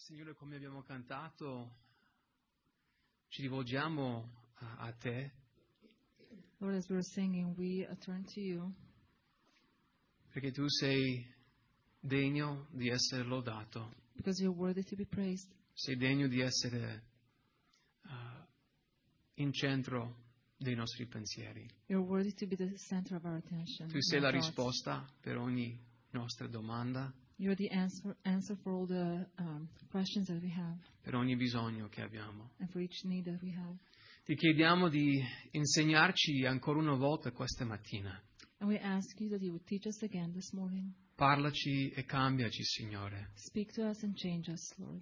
Signore, come abbiamo cantato, ci rivolgiamo a te. Lord, as we're singing, we turn to you Perché tu sei degno di essere lodato, because you're worthy to be praised. sei degno di essere in centro dei nostri pensieri. You're worthy to be the center of our attention. Tu sei our la thoughts. risposta per ogni nostra domanda, You're the answer for all the questions that we have per ogni bisogno che abbiamo. and for each need that we have. Ti chiediamo di insegnarci ancora una volta questa mattina. And we ask you that you would teach us again this morning. Parlaci e cambiaci, Signore. Speak to us and change us, Lord.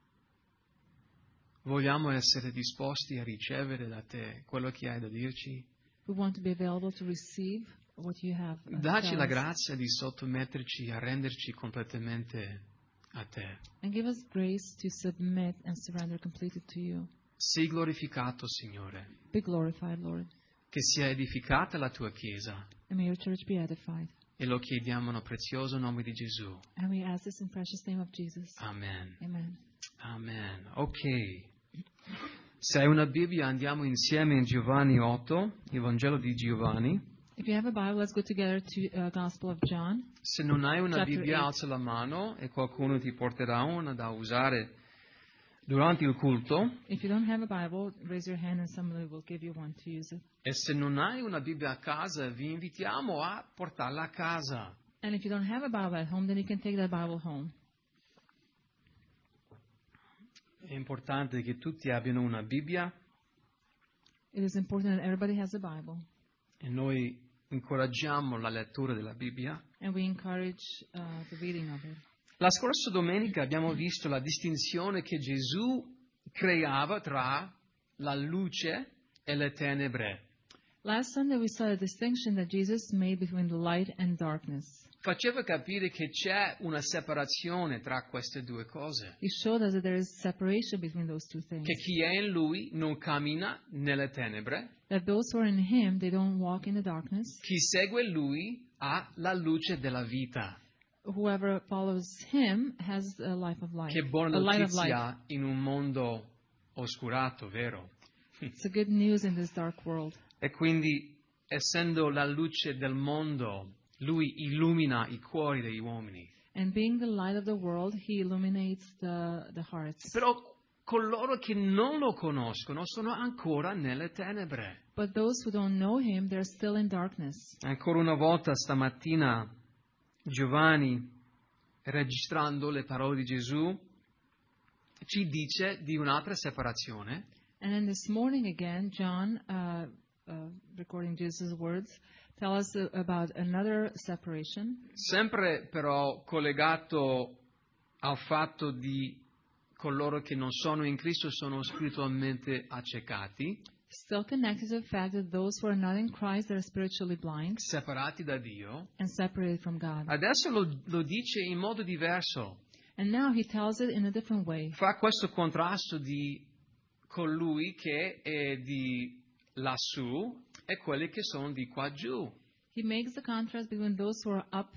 Vogliamo essere disposti a ricevere da te quello che hai da dirci. We want to be available to receive what you have. Dacci to la us. grazia di sottometterci, a renderci completamente a te. And give us grace to submit and surrender completely to you. Sii glorificato, Signore. Be glorified, Lord. Che sia edificata la tua Chiesa. And may your church be edified. E lo chiediamo nel prezioso nome di Gesù. And we ask this in precious name of Jesus. Amen. Amen. Amen. Ok. Se hai una Bibbia andiamo insieme in Giovanni 8, il Vangelo di Giovanni. If you have a Bible, let's go together to Gospel of John. Se non hai una Chapter Bibbia, 8. alza la mano e qualcuno ti porterà una da usare durante il culto. If you don't have a Bible, raise your hand and somebody will give you one to use it. E se non hai una Bibbia a casa, vi invitiamo a portarla a casa. And if you don't have a Bible at home, then you can take that Bible home. È importante che tutti abbiano una Bibbia It is important that everybody has a Bible. e noi incoraggiamo la lettura della Bibbia. And we encourage the reading of it. La scorsa domenica abbiamo visto la distinzione che Gesù creava tra la luce e le tenebre. Last Sunday, we saw the distinction that Jesus made between the light and darkness. Faceva capire che c'è una separazione tra queste due cose. He showed us that there is separation between those two things. Che chi è in Lui non cammina nelle tenebre, That those who are in Him, they don't walk in the darkness. chi segue Lui ha la luce della vita. Whoever follows Him has a life of life. Che buona A light of life. notizia in un mondo oscurato, vero? It's a good news in this dark world. E quindi, essendo la luce del mondo, Lui illumina i cuori degli uomini. And being the light of the world, He illuminates the hearts. Però coloro che non lo conoscono sono ancora nelle tenebre. But those who don't know Him, they're still in darkness. Ancora una volta stamattina Giovanni, registrando le parole di Gesù, ci dice di un'altra separazione. And then this morning again, John, recording Jesus' words, tell us about another separation. Sempre però collegato al fatto di coloro che non sono in Cristo sono spiritualmente accecati, Still connected to the fact that those who are not in Christ are spiritually blind separati da Dio. and separated from God. Adesso lo dice in modo diverso. And now He tells it in a different way. Fa questo contrasto di colui che è di lassù e quelli che sono di qua giù. He makes the contrast between those who are up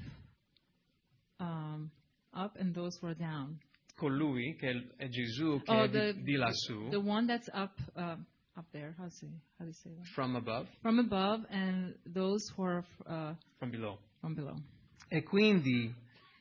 and those who are down. Colui che è Gesù che Oh, è di lassù, the one that's up there. How do you say that? from above, From above, and those who are from below. from below. E quindi,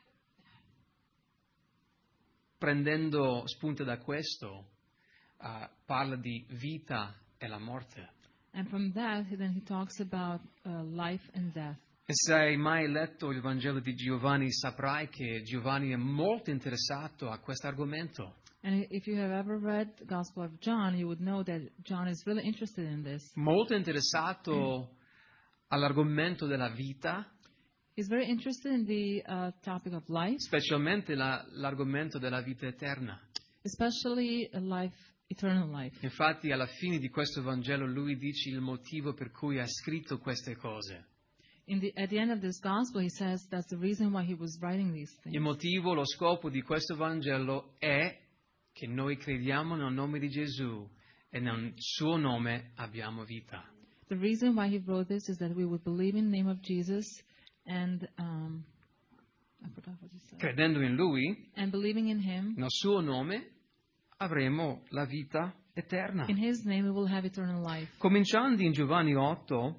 prendendo spunto da questo, parla di vita e la morte. And from that, then he talks about life and death. E se hai mai letto il Vangelo di Giovanni, saprai che Giovanni è molto interessato a questo argomento. And if you have ever read the Gospel of John, you would know that John is really interested in this. Molto interessato all'argomento della vita, He's very interested in the topic of life, specialmente l'argomento della vita eterna. especially eternal life. Infatti, alla fine di questo Vangelo, lui dice il motivo per cui ha scritto queste cose. At the end of this Gospel, he says that's the reason why he was writing these things. Il motivo, lo scopo di questo Vangelo è che noi crediamo nel nome di Gesù e nel suo nome abbiamo vita. The reason why he wrote this is that we would believe in the name of Jesus and I forgot what you said. credendo in Lui, And believing in Him, nel suo nome, avremo la vita eterna. in His name we will have eternal life. Cominciando in Giovanni 8,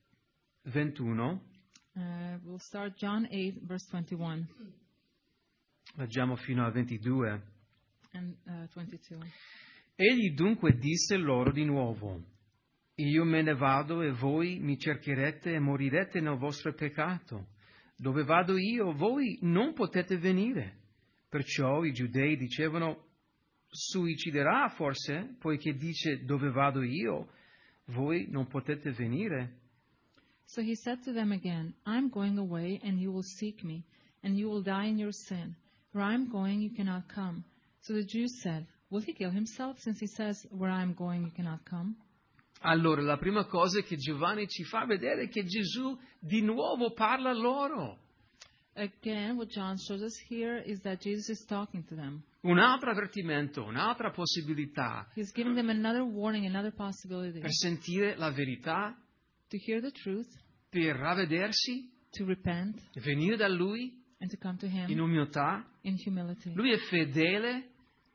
21, We'll start John 8, verse 21 leggiamo fino al 22. and 22. Egli dunque disse loro di nuovo: Io me ne vado e voi mi cercherete e morirete nel vostro peccato. Dove vado io, voi non potete venire. Perciò i giudei dicevano: Suiciderà forse, poiché dice: Dove vado io, voi non potete venire. So he said to them again, I'm going away, and you will seek me, and you will die in your sin. Where I'm going, you cannot come. So the Jews said, Will he kill himself, since he says, Where I'm going, you cannot come? Allora, la prima cosa che Giovanni ci fa vedere è che Gesù di nuovo parla a loro. Again, what John shows us here is that Jesus is talking to them. Un altro avvertimento, un'altra possibilità He's giving them another warning, another possibility per sentire la verità, to hear the truth, per ravvedersi, to repent, venire da Lui and to come to in Him umiltà. in humility. Lui è fedele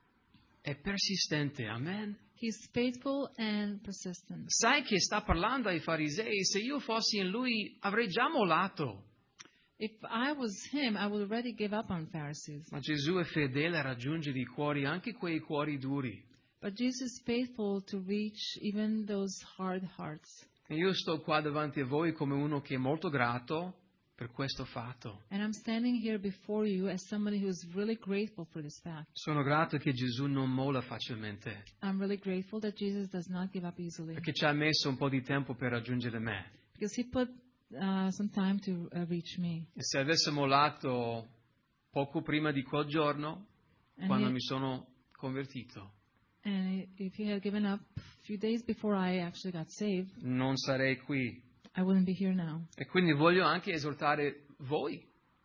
e persistente, amen. He's faithful and persistent. Sai che sta parlando ai farisei, se io fossi in Lui avrei già mollato. If I was him, I would already give up on Pharisees. Ma Gesù è fedele a raggiungere i cuori, anche quei cuori duri. But Jesus is faithful to reach even those hard hearts. E io sto qua davanti a voi come uno che è molto grato per questo fatto. And I'm standing here before you as somebody who is really grateful for this fact. Sono grato che Gesù non molla facilmente, I'm really grateful that Jesus does not give up easily. perché ci ha messo un po' di tempo per raggiungere me. Because He put some time to reach me. E se avesse mollato poco prima di quel giorno, quando mi sono convertito, And if He had given up a few days before I actually got saved, non sarei qui. I wouldn't be here now. E quindi voglio anche esortare voi.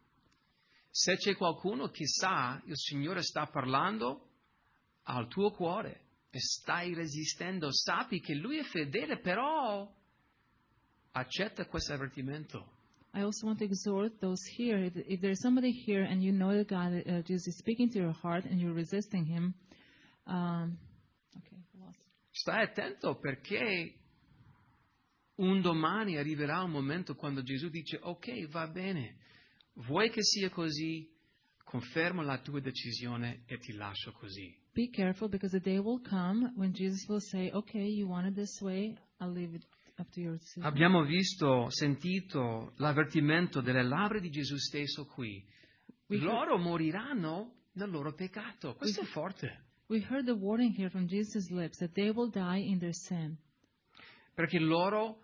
Se c'è qualcuno che sa, il Signore sta parlando al tuo cuore e stai resistendo, sappi che Lui è fedele, però accetta questo avvertimento. I also want to exhort those here, if there's somebody here and you know that God, Jesus is speaking to your heart and you're resisting Him, okay, I lost it. Stai attento, perché un domani arriverà un momento quando Gesù dice: ok, va bene, vuoi che sia così, confermo la tua decisione e ti lascio così. Be careful, because the day will come when Jesus will say, okay, you want it this way, I'll leave it up to your decision. Abbiamo sentito l'avvertimento delle labbra di Gesù stesso qui. Loro moriranno nel loro peccato. Questo è forte. We heard the warning here from Jesus' lips that they will die in their sin. Perché loro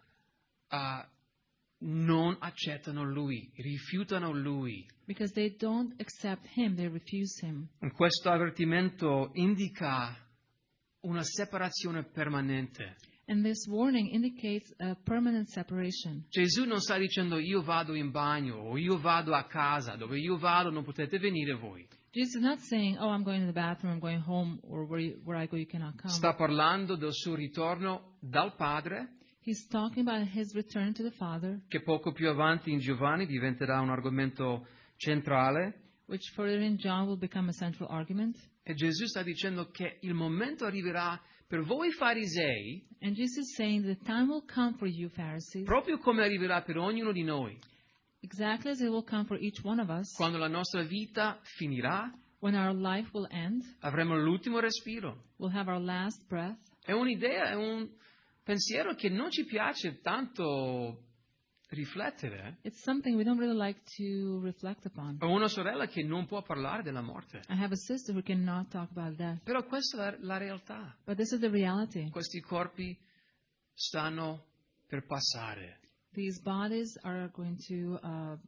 non accettano Lui, rifiutano Lui. Because they don't accept Him, they refuse Him. Questo avvertimento indica una separazione permanente. And this warning indicates a permanent separation. Gesù non sta dicendo: io vado in bagno o io vado a casa, dove io vado non potete venire voi. Jesus is not saying, oh, I'm going to the bathroom, I'm going home, or where I go you cannot come. Sta parlando del suo ritorno dal Padre, He's talking about His return to the Father, che poco più avanti in Giovanni diventerà un argomento centrale. which further in John will become a central argument. E Gesù sta dicendo che il momento arriverà per voi farisei, And Jesus is saying the time will come for you, Pharisees, proprio come arriverà per ognuno di noi, exactly as it will come for each one of us, quando la nostra vita finirà, when our life will end, avremo l'ultimo respiro. we'll have our last breath. È un'idea, è un pensiero che non ci piace tanto riflettere. It's something we don't really like to reflect upon. Ho una sorella che non può parlare della morte, I have a sister who cannot talk about death, però questa è la realtà. but this is the reality. Questi corpi stanno per passare. These bodies are going to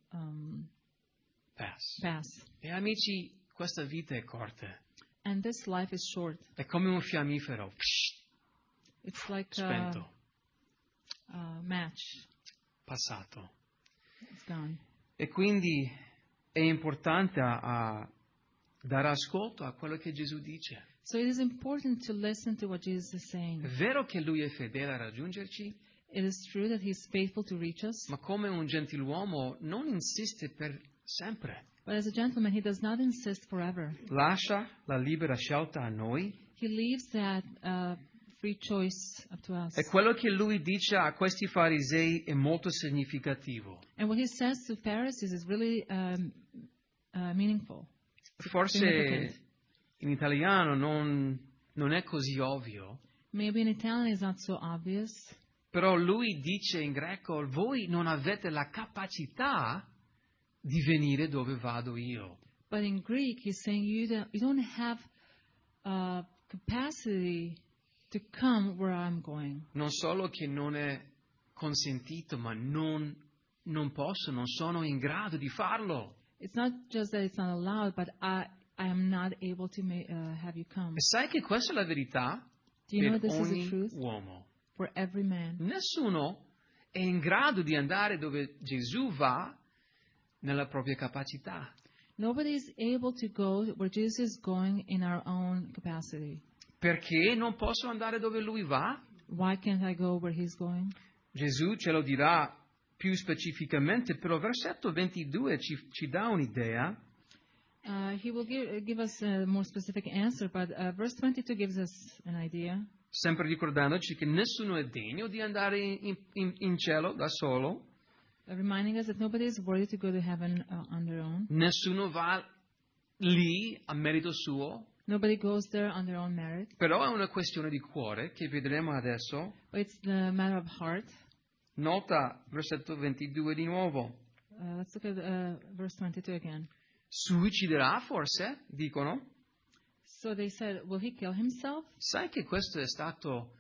pass. E amici, questa vita è corta. And this life is short. È come un fiammifero. It's like Spento. a match. Passato. It's gone. E quindi è importante a dare ascolto a quello che Gesù dice. So it is important to listen to what Jesus is saying. È vero che Lui è fedele a raggiungerci, It is true that He is faithful to reach us, ma come un gentiluomo non insiste per sempre. But as a gentleman, he does not insist forever. Lascia la libera scelta a noi. He leaves that free choice up to us. E quello che lui dice a questi farisei è molto significativo. And what he says to Pharisees is really meaningful. Forse Significant. in italiano non è così ovvio, Maybe in Italian it's not so obvious, però lui dice in greco: voi non avete la capacità di venire dove vado io. but in Greek he's saying you don't have capacity to come where I'm going. Non solo che non è consentito, ma non posso, non sono in grado di farlo. It's not just that it's not allowed, but I am not able to have you come. E sai che questa è la verità Do you know per this is the ogni truth uomo. for every man? Nessuno è in grado di andare dove Gesù va nella propria capacità. Nobody is able to go where Jesus is going in our own capacity. Perché non posso andare dove lui va? Why can't I go where he's going? Gesù ce lo dirà più specificamente, però versetto 22 ci dà un'idea. He will give us a more specific answer, but verse 22 gives us an idea. Sempre ricordandoci che nessuno è degno di andare in cielo da solo. Reminding us that nobody is worthy to go to heaven on their own. Nessuno va lì a merito suo. Nobody goes there on their own merit. Però è una questione di cuore che vedremo adesso. But it's the matter of heart. Nota versetto 22 di nuovo. Let's look at verse 22 again. Suiciderà forse? Dicono. So they said, will he kill himself? Sai che questo è stato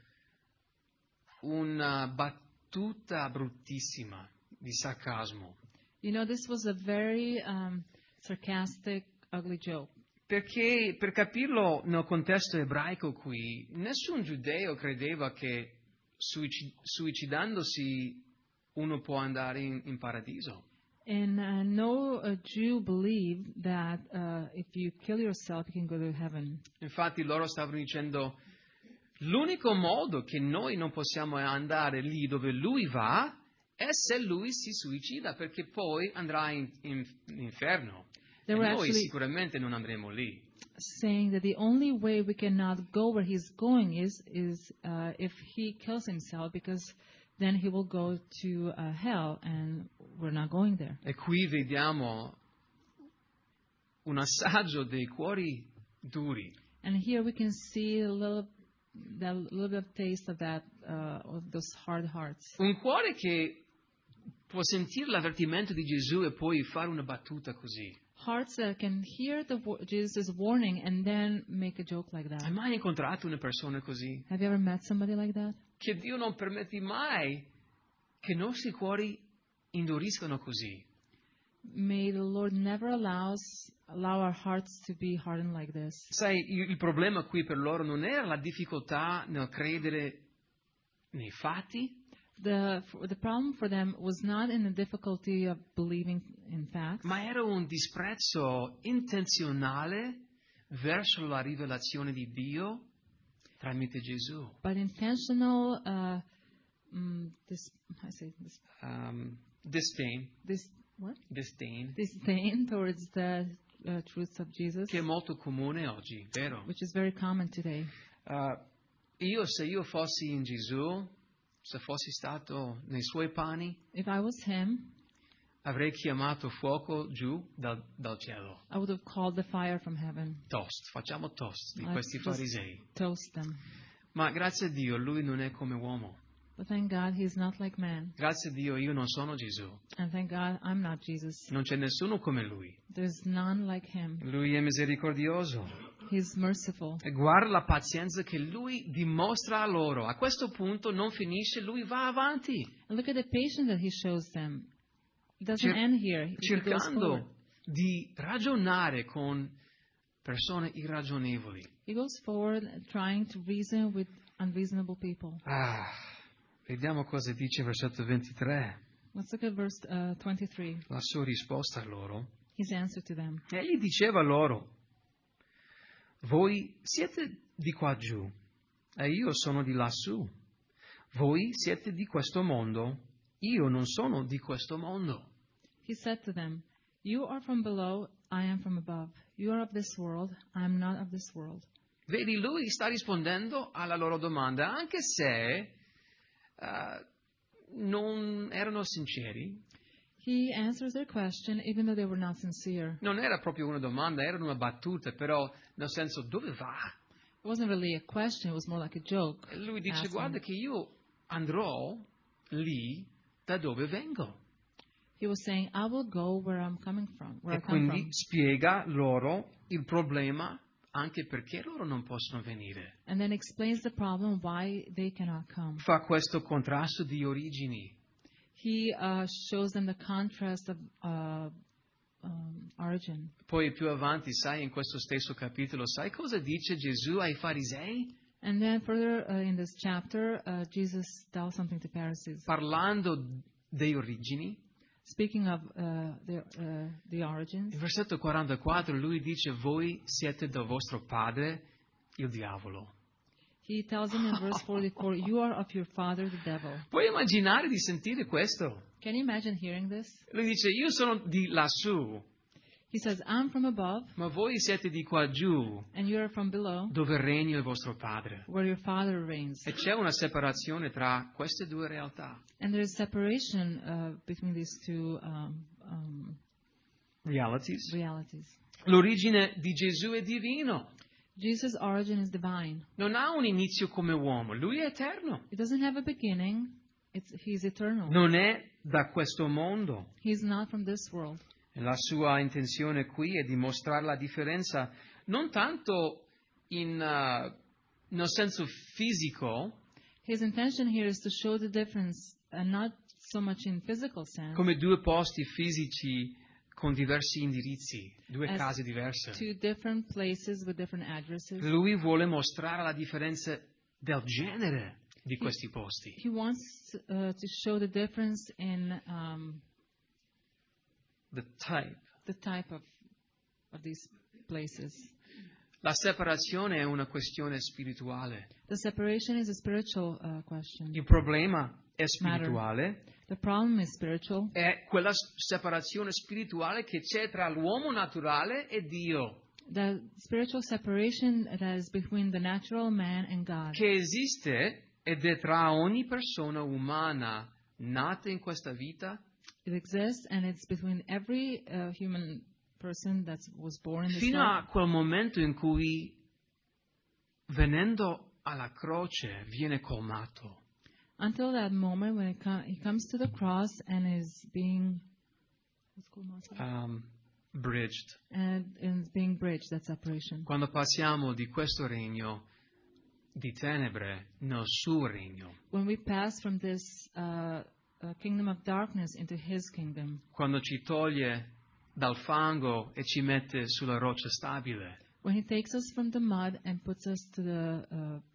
una battuta bruttissima di sarcasmo. You know, this was a very sarcastic, ugly joke. Perché per capirlo nel contesto ebraico qui, nessun giudeo credeva che suicidandosi uno può andare in paradiso. And no Jew believed that if you kill yourself, you can go to heaven. Infatti loro stavano dicendo: l'unico modo che noi non possiamo andare lì dove lui va è se lui si suicida, perché poi andrà in inferno. E noi sicuramente non andremo lì. Saying that the only way we cannot go where he's going is if he kills himself, because then he will go to hell, and we're not going there. E qui vediamo un assaggio dei cuori duri. And here we can see a little bit of taste of that, of those hard hearts. Un cuore che può sentire l'avvertimento di Gesù e poi fare una battuta così. Hearts that can hear Jesus' warning and then make a joke like that. Hai mai incontrato una persona così? Have you ever met somebody like that? Che Dio non permetti mai che i nostri cuori induriscano così. May the Lord never allow our hearts to be hardened like this. Sai, il problema qui per loro non era la difficoltà nel credere nei fatti. The problem for them was not in the difficulty of believing in facts, ma era un disprezzo intenzionale verso la rivelazione di Dio tramite Gesù. but intentional disdain towards the truths of Jesus, che è molto comune oggi, vero? which is very common today. Se io fossi in Gesù, se fossi stato nei suoi panni, if I was him, avrei chiamato fuoco giù dal cielo. I would have called the fire from heaven. Facciamo toast di Let's questi farisei. Toast them. Ma grazie a Dio, lui non è come uomo. But thank God he's not like man. Grazie a Dio, io non sono Gesù. And thank God I'm not Jesus. Non c'è nessuno come lui. There's none like him. Lui è misericordioso. He's merciful. E guarda la pazienza che lui dimostra a loro. A questo punto non finisce, lui va avanti. And look at the patience that he shows them. It doesn't end here. Cercando di ragionare con persone irragionevoli. He goes forward trying to reason with unreasonable people. Vediamo cosa dice versetto 23. Let's look at verse 23. La sua risposta a loro. His answer to them. Egli diceva loro: voi siete di qua giù e io sono di lassù. Voi siete di questo mondo, io non sono di questo mondo. He said to them, You are from below, I am from above. You are of this world, I am not of this world. Vedi, lui sta rispondendo alla loro domanda, anche se non erano sinceri. He answers their question even though they were not sincere. Non era proprio una domanda, era una battuta, però nel senso, dove va? It wasn't really a question, it was more like a joke. E lui dice, asking. guarda che io andrò lì da dove vengo. He was saying, I will go where I'm coming from, where E I come quindi from. spiega loro il problema anche perché loro non possono venire. And then explains the problem why they cannot come. Fa questo contrasto di origini. He shows them the contrast of origin. Poi più avanti, sai, in questo stesso capitolo, sai cosa dice Gesù ai farisei? And then further in this chapter, Jesus tells something to Pharisees. Parlando dei origini, Speaking of the origins, in versetto 44 lui dice, voi siete del vostro padre, il diavolo. he tells them in verse 44, you are of your father, the devil. Puoi immaginare di sentire questo? Can you imagine hearing this? Lui dice, io sono di lassù, He says, I'm from above, ma voi siete di qua giù, and you are from below, dove regna il vostro padre. where your father reigns. E c'è una separazione tra queste due realtà. And there is separation between these two Realities. realities. L'origine di Gesù è divino. Jesus' origin is divine. Non ha un inizio come uomo, lui è eterno. It doesn't have a beginning. He's eternal. Non è da questo mondo. He's not from this world. E la sua intenzione qui è dimostrare la differenza non tanto nel senso fisico, His intention here is to show the difference, not so much in physical sense, come due posti fisici con diversi indirizzi, due as case diverse. two different places with different addresses. Lui vuole mostrare la differenza del genere di questi posti. He wants to show the difference in The type. of these places. La separazione è una questione spirituale. The separation is a spiritual question. Il problema è spirituale. The problem is spiritual. È quella separazione spirituale che c'è tra l'uomo naturale e Dio. The spiritual separation that is between the natural man and God. Che esiste ed è tra ogni persona umana nata in questa vita. It exists, and it's between every human person that was born in this Fino world. a quel momento in cui, venendo alla croce, viene colmato. Until that moment when he comes to the cross and is being Bridged. and is being bridged, that separation. Quando passiamo di questo regno di tenebre nel suo regno. When we pass from this kingdom of darkness into his kingdom. Quando ci toglie dal fango e ci mette sulla roccia stabile. When he takes us from the mud and puts us to the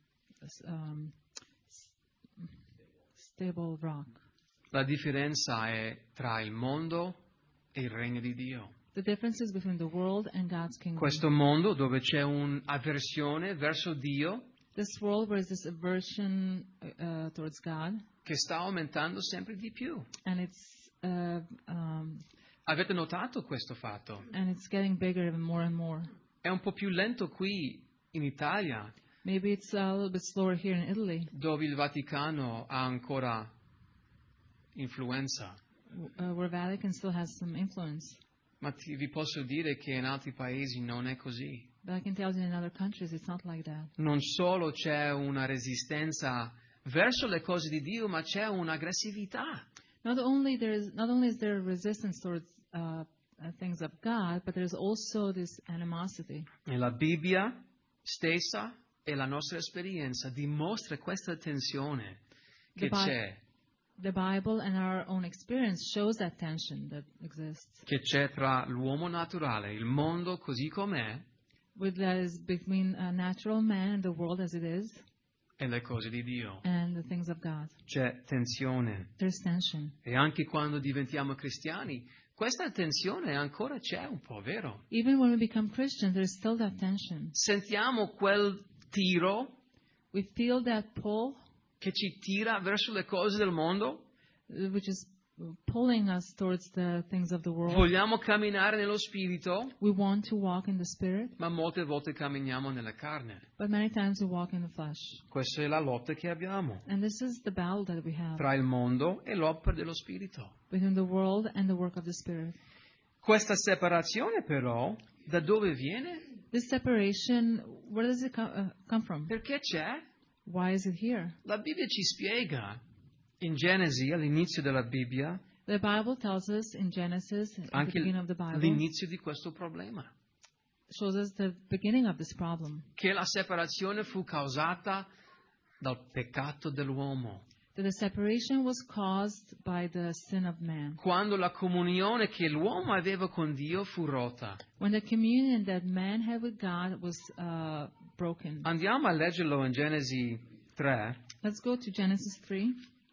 stable rock. La differenza è tra il mondo e il regno di Dio. The difference is between the world and God's kingdom. Questo mondo dove c'è un'avversione verso Dio, This world where there's this aversion towards God, che sta aumentando sempre di più. and it's Avete notato questo fatto? getting bigger even more and more. È un po' più lento qui in Italia, Maybe it's a little bit slower here in Italy, dove il Vaticano ha ancora influenza. where Vatican still has some influence. Ma vi posso dire che in altri paesi non è così. But I can tell you in other countries it's not like that. Non solo c'è una resistenza verso le cose di Dio, ma c'è un'aggressività. Not only is there resistance towards things of God, but there's also this animosity. E la Bibbia stessa e la nostra esperienza dimostra questa tensione che c'è. The Bible and our own experience shows that tension that exists. Che c'è tra l'uomo naturale, il mondo così com'è, That is between a natural man and the world as it is, e le cose di Dio. and the things of God. C'è tensione. There's tension. E anche quando diventiamo cristiani, questa tensione ancora c'è un po', vero? Even when we become Christians, there's still that tension. Sentiamo quel tiro We feel that pull, che ci tira verso le cose del mondo, which is pulling us towards the things of the world. Vogliamo camminare nello spirito, We want to walk in the Spirit, ma molte volte camminiamo nella carne. but many times we walk in the flesh. Questa è la lotta che abbiamo And this is the battle that we have tra il mondo e l'opera dello spirito. between the world and the work of the Spirit. Questa separazione però da dove viene? This separation, where does it come from? Perché c'è? Why is it here? La Bibbia ci spiega in Genesi, all'inizio della Bibbia, The Bible tells us in Genesis, at the anche beginning of the Bible, l'inizio di questo problema, shows us the beginning of this problem. che la separazione fu causata dal peccato dell'uomo. That the separation was caused by the sin of man. Quando la comunione che l'uomo aveva con Dio fu rotta. When the communion that man had with God was broken. Andiamo a leggerlo in Genesi 3 Let's go to Genesis 3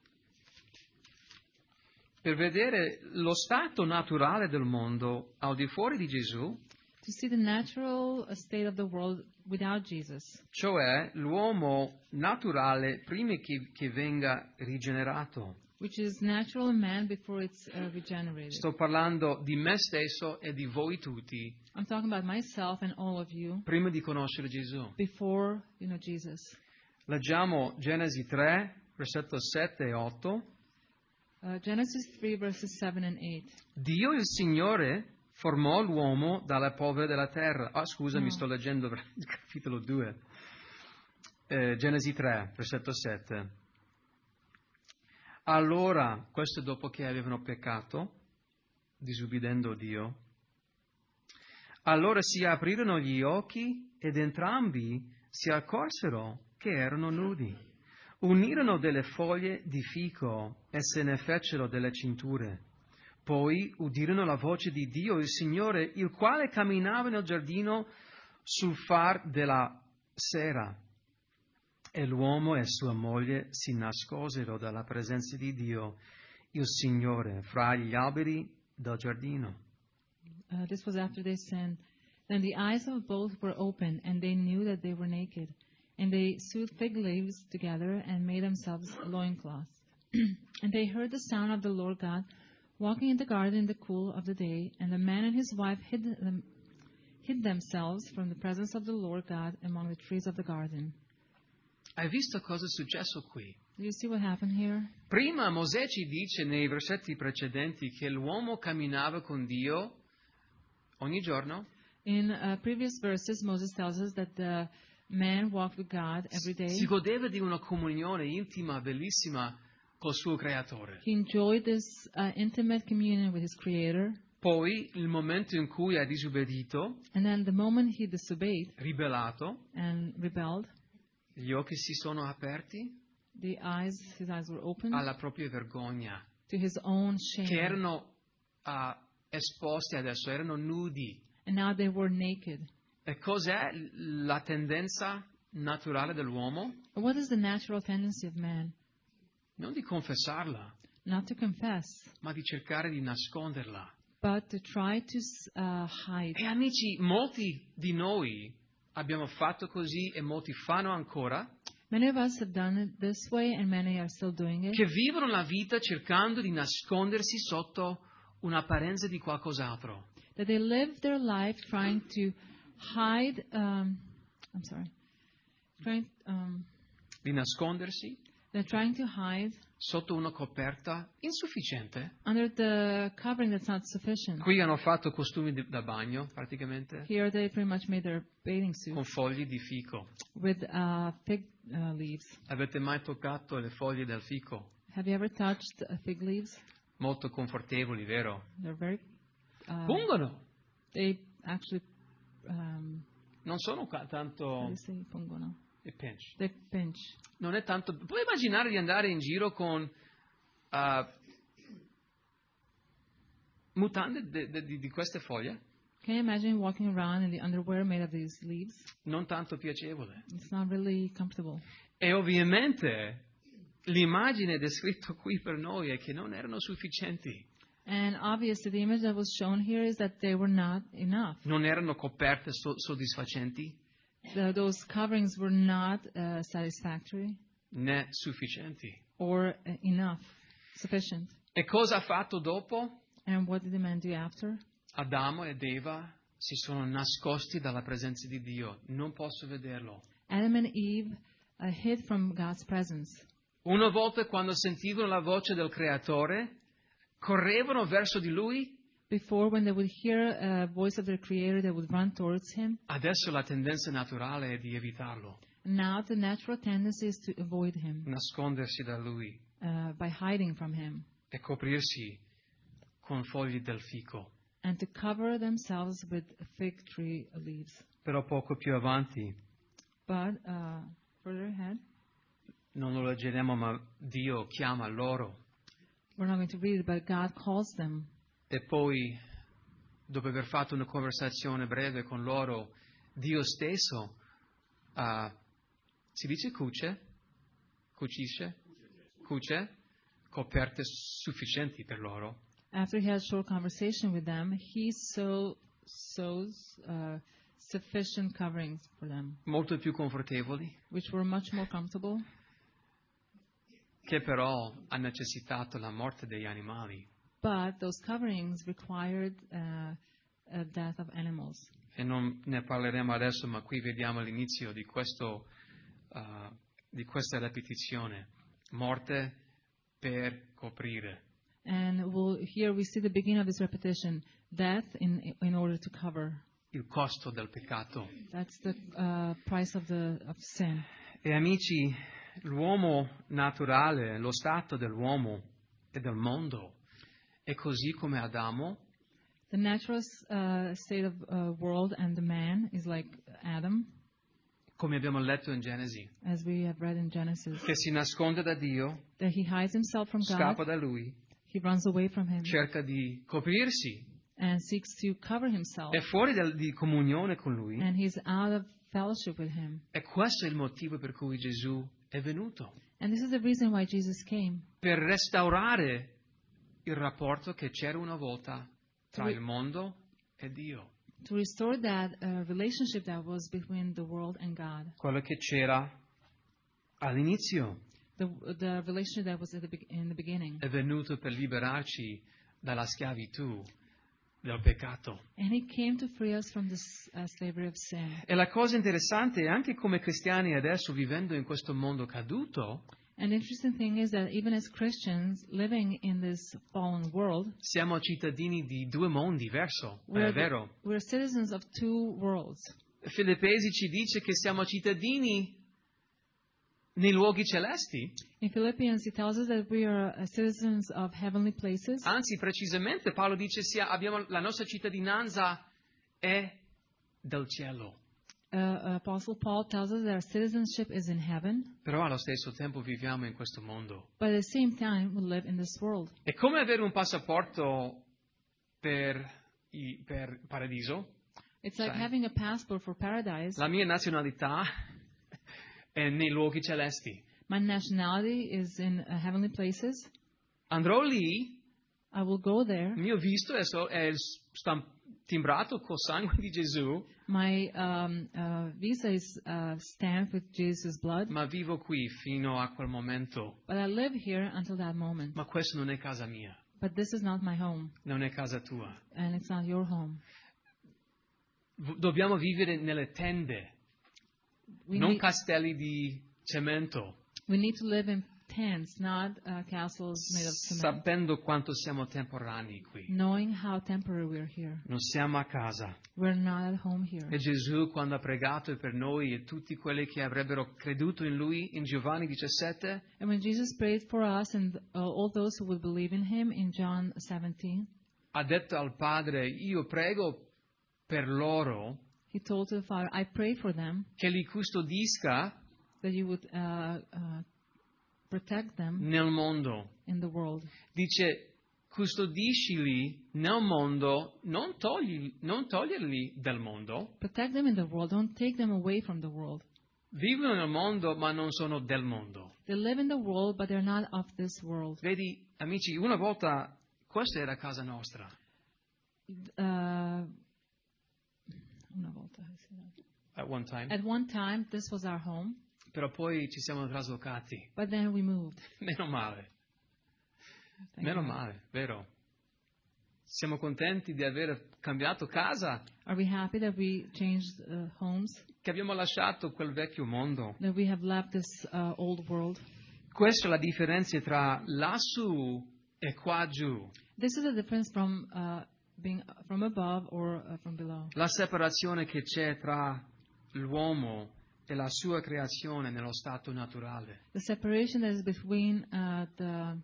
per vedere lo stato naturale del mondo al di fuori di Gesù, to see the natural state of the world without Jesus. cioè l'uomo naturale prima che venga rigenerato. Which is natural in man before it's regenerated. Sto parlando di me stesso e di voi tutti I'm talking about myself and all of you prima di conoscere Gesù. before you know Jesus. Leggiamo Genesi 3, versetto 7 e 8. Genesis 3 verses 7 and 8. Dio il Signore formò l'uomo dalla polvere della terra. Scusami, sto leggendo il capitolo 2. Genesi 3, versetto 7. Allora, questo dopo che avevano peccato, disubbidendo Dio, allora si aprirono gli occhi ed entrambi si accorsero che erano nudi. Unirono delle foglie di fico e se ne fecero delle cinture. Poi udirono la voce di Dio, il Signore, il quale camminava nel giardino sul far della sera. E l'uomo e sua moglie si nascosero dalla presenza di Dio, il Signore, fra gli alberi del giardino. This was after they sinned. Then the eyes of both were open, and they knew that they were naked. And they sewed fig leaves together and made themselves loincloths. And they heard the sound of the Lord God walking in the garden in the cool of the day. And the man and his wife hid themselves from the presence of the Lord God among the trees of the garden. Hai visto cosa è successo qui? Do you see what happened here? Prima Mosè ci dice nei versetti precedenti che l'uomo camminava con Dio ogni giorno. In previous verses, Moses tells us that the man walked with God every day. Si godeva di una comunione intima, bellissima col suo creatore. He enjoyed this intimate communion with his Creator. Poi, il momento in cui ha disobbedito, And then the moment he disobeyed ribellato, and rebelled, gli occhi si sono aperti his eyes were opened alla propria vergogna, to his own shame. che erano esposti adesso, erano nudi. And now they were naked. E cos'è la tendenza naturale dell'uomo? And what is the natural tendency of man? Non di confessarla, Not to confess, ma di cercare di nasconderla. but to try to hide. E amici, molti di noi abbiamo fatto così e molti fanno ancora, Many of us have done it this way, and many are still doing it. che vivono la vita cercando di nascondersi sotto un'apparenza di qualcos'altro. That they live their life trying to hide. Di nascondersi They're trying to hide sotto una coperta insufficiente. under the covering that's not sufficient. Qui hanno fatto costumi da bagno, praticamente, Here they pretty much made their bathing con suits fogli di fico. with fig leaves. Avete mai toccato le foglie del fico? Have you ever touched fig leaves? Molto confortevoli, vero? They're very. Pungono! They actually. Non sono How do tanto... you say pungono? e pinch. They pinch. Non è tanto... Puoi immaginare di andare in giro con mutande di queste foglie? Can you imagine walking around in the underwear made of these leaves? Non tanto piacevole. It's not really comfortable. E ovviamente l'immagine descritta qui per noi è che non erano sufficienti. And obviously, the image that was shown here is that they were not enough. Non erano coperte soddisfacenti Those coverings were not satisfactory né sufficienti. or enough, sufficient. E cosa ha fatto dopo? And what did the man do after? Adamo ed Eva si sono nascosti dalla presenza di Dio. Non posso vederlo. Adam and Eve hid from God's presence. Una volta quando sentivano la voce del Creatore, correvano verso di Lui. Before, when they would hear a voice of their Creator, they would run towards Him. Adesso la tendenza naturale è di evitarlo, Now the natural tendency is to avoid Him nascondersi da Lui by hiding from Him e coprirsi con fogli del fico. and to cover themselves with fig tree leaves. Però poco più avanti, But further ahead, non lo leggeremo, ma Dio chiama loro. we're not going to read it, but God calls them. E poi, dopo aver fatto una conversazione breve con loro, Dio stesso si dice cucisce coperte sufficienti per loro. After he had a short conversation with them, he sews sufficient coverings for them, Molto più confortevoli, which were much more comfortable, che però ha necessitato la morte degli animali. but those coverings required a death of animals. E non ne parleremo adesso, ma qui vediamo l'inizio di questa ripetizione. Morte per coprire. And here we see the beginning of this repetition, death in order to cover. Il costo del peccato. That's the price of sin. E amici, l'uomo naturale, lo stato dell'uomo e del mondo è così come Adamo. The natural state of world and the man is like Adam, Come abbiamo letto in Genesi, as we have read in Genesis, che si nasconde da Dio, that he hides himself from scappa God, da Lui, he runs away from him, cerca di coprirsi, and seeks to cover himself, è fuori di comunione con Lui. and he's out of fellowship with him. E questo è il motivo per cui Gesù è venuto, And this is the reason why Jesus came, per restaurare il rapporto che c'era una volta tra il mondo e Dio. to restore that relationship that was between the world and God, Quello che c'era all'inizio. the relationship that was in the beginning. È venuto per liberarci dalla schiavitù del peccato. And he came to free us from this slavery of sin. E la cosa interessante è anche come cristiani adesso vivendo in questo mondo caduto, And the interesting thing is that even as Christians living in this fallen world, siamo cittadini di due mondi, vero? we're citizens of two worlds. Filippesi ci dice che siamo cittadini nei luoghi celesti. In Philippians, it tells us that we are citizens of heavenly places. Anzi, precisamente, Paolo dice la nostra cittadinanza è del cielo. Apostle Paul tells us that our citizenship is in heaven, Però allo stesso tempo viviamo in questo mondo. but at the same time, we live in this world. È come avere un passaporto per paradiso. It's like Sai. having a passport for paradise. La mia nazionalità è nei luoghi celesti. My nationality is in heavenly places. Andrò lì, I will go there. il mio visto è timbrato col sangue di Gesù, My visa is stamped with Jesus' blood, ma vivo qui fino a quel momento. but I live here until that moment. Ma questo non è casa mia, But this is not my home, non è casa tua. and it's not your home. Dobbiamo vivere nelle tende, We non need, castelli di cemento, we need to live in tents, not castles made of cement, sapendo quanto siamo temporanei qui. knowing how temporary we're here. Non siamo a casa. We're not at home here. E Gesù, quando ha pregato per noi e tutti quelli che avrebbero creduto in Lui, in Giovanni 17, And when Jesus prayed for us and all those who would believe in him in John 17, ha detto al Padre, io prego per loro he told to the Father, I pray for them che li custodisca that you would protect them nel mondo. in the world. Dice, custodiscili nel mondo, non toglierli dal mondo. Protect them in the world. Don't take them away from the world. Vivono nel mondo, ma non sono del mondo. They live in the world, but they're not of this world. Vedi, amici, una volta questa era casa nostra. Una volta, I see that. At one time. At one time, this was our home, Però poi ci siamo traslocati. but then we moved. Meno male. Thank Meno God. male, vero? Siamo contenti di aver cambiato casa, Are we happy that we changed homes, che abbiamo lasciato quel vecchio mondo. that we have left this old world? Questa è la differenza tra lassù e qua giù. This is the difference from being from above or from below. La separazione che c'è tra l'uomo e la sua creazione nello stato naturale. The separation that is between the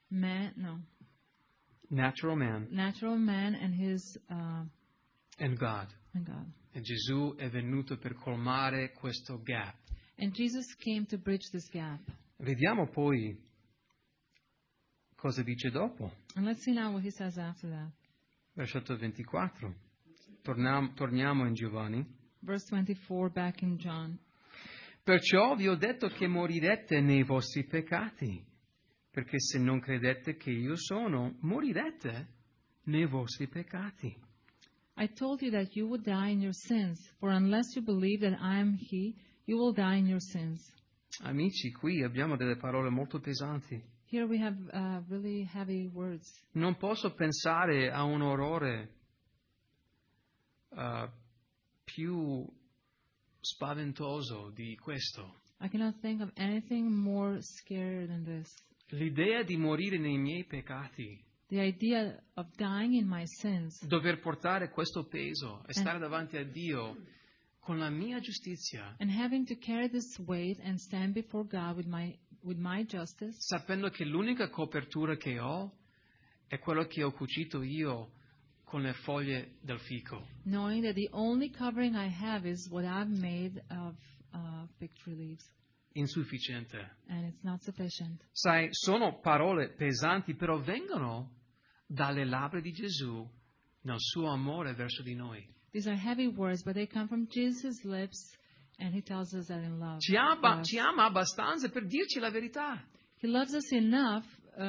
Natural man natural man and his and God. and God. E Gesù è venuto per colmare questo gap. And Jesus came to bridge this gap. Vediamo poi cosa dice dopo. And let's see now what he says after that. Versetto 24. Torniamo in Giovanni. Verse 24, back in John. Perciò vi ho detto che morirete nei vostri peccati, perché se non credete che io sono, morirete nei vostri peccati. I told you that you would die in your sins, for unless you believe that I am He, you will die in your sins. Amici, qui abbiamo delle parole molto pesanti. Here we have really heavy words. Non posso pensare a un orrore più spaventoso di questo. I cannot think of anything more scary than this. L'idea di morire nei miei peccati, The idea of dying in my sins dover portare questo peso e stare davanti a Dio con la mia giustizia, and having to carry this weight and stand before God with my justice, sapendo che l'unica copertura che ho è quello che ho cucito io con le foglie del fico. knowing that the only covering I have is what I've made of fig tree leaves, Insufficiente. and it's not sufficient. Sai, sono parole pesanti, però vengono dalle labbra di Gesù nel suo amore verso di noi. These are heavy words, but they come from Jesus' lips, and He tells us that in love. Ci ama abbastanza per dirci la verità. He loves us enough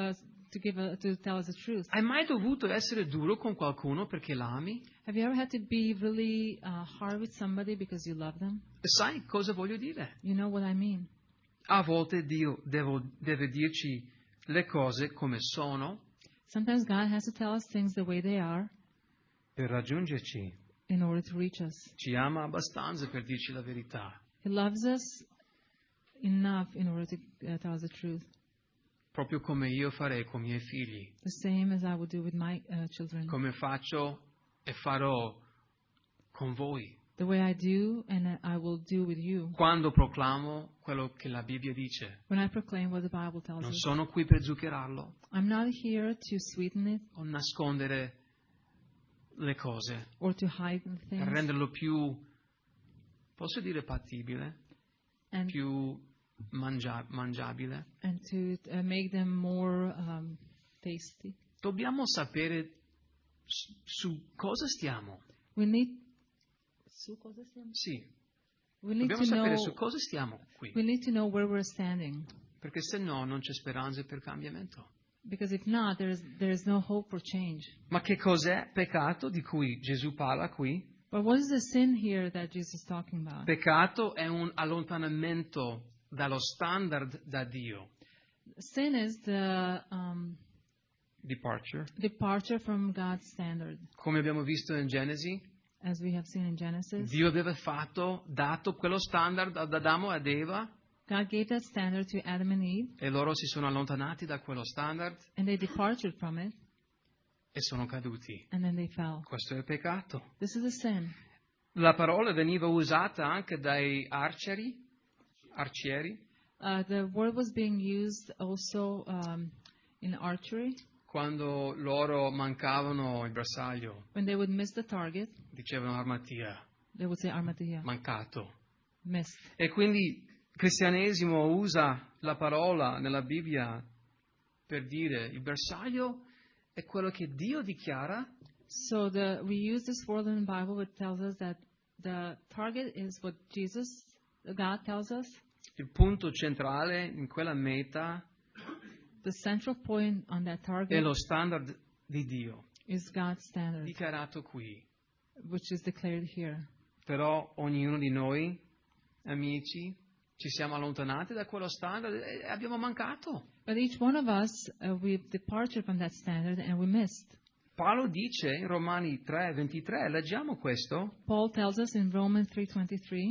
to tell us the truth. Hai mai dovuto essere duro con qualcuno perché l'ami? Have you ever had to be really hard with somebody because you love them? Sai cosa voglio dire? You know what I mean. A volte Dio deve dirci le cose come sono Sometimes God has to tell us things the way they are per raggiungerci. in order to reach us. Ci ama abbastanza per dirci la verità. He loves us enough in order to tell us the truth. Proprio come io farei con i miei figli. The same as I would do with my children. Come faccio e farò con voi. The way I do and I will do with you. Quando proclamo quello che la Bibbia dice. When I proclaim what the Bible tells Non us. sono qui per zuccherarlo I'm not here to sweeten it o nascondere le cose, or to hide the per things renderlo più, posso dire, patibile, and più mangiabile. and to make them more tasty. Dobbiamo sapere su cosa stiamo. We need Sì, we need dobbiamo to sapere know su cosa stiamo qui, we need to know where we're standing, perché se no non c'è speranza per cambiamento. because if not, there is no hope for change. Ma che cos'è peccato di cui Gesù parla qui? But what is the sin here that Jesus is talking about? Peccato è un allontanamento dallo standard da Dio. Sin is the Departure. departure from God's standard, Come abbiamo visto in Genesi, as we have seen in Genesis. Dio aveva dato quello standard ad Adamo e ad Eva God gave that standard to Adam and Eve, e loro si sono allontanati da quello standard and they departed from it, e sono caduti. and then they fell. Questo è il peccato. This is a sin. La parola veniva usata anche dai arcieri. The word was being used also in archery. Quando loro mancavano il bersaglio, When they would miss the target, dicevano armatia, they would say armatia, mancato. missed. E quindi il cristianesimo usa la parola nella Bibbia per dire il bersaglio è quello che Dio dichiara So we use this word in the Bible which tells us that the target is what God tells us. il punto centrale in quella meta The central point on that è target lo standard di Dio, is God's standard, dichiarato qui. which is declared here. Però ognuno di noi, amici, ci siamo allontanati da quello standard e abbiamo mancato. But each one of us, we've departed from that standard and we missed. Paolo dice in Romani 3:23, leggiamo questo. Paul tells us in Romans 3:23,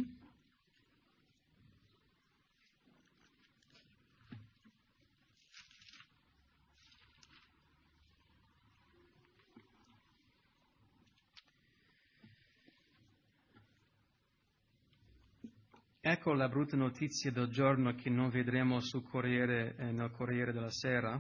Ecco la brutta notizia del giorno che non vedremo sul nel Corriere della Sera.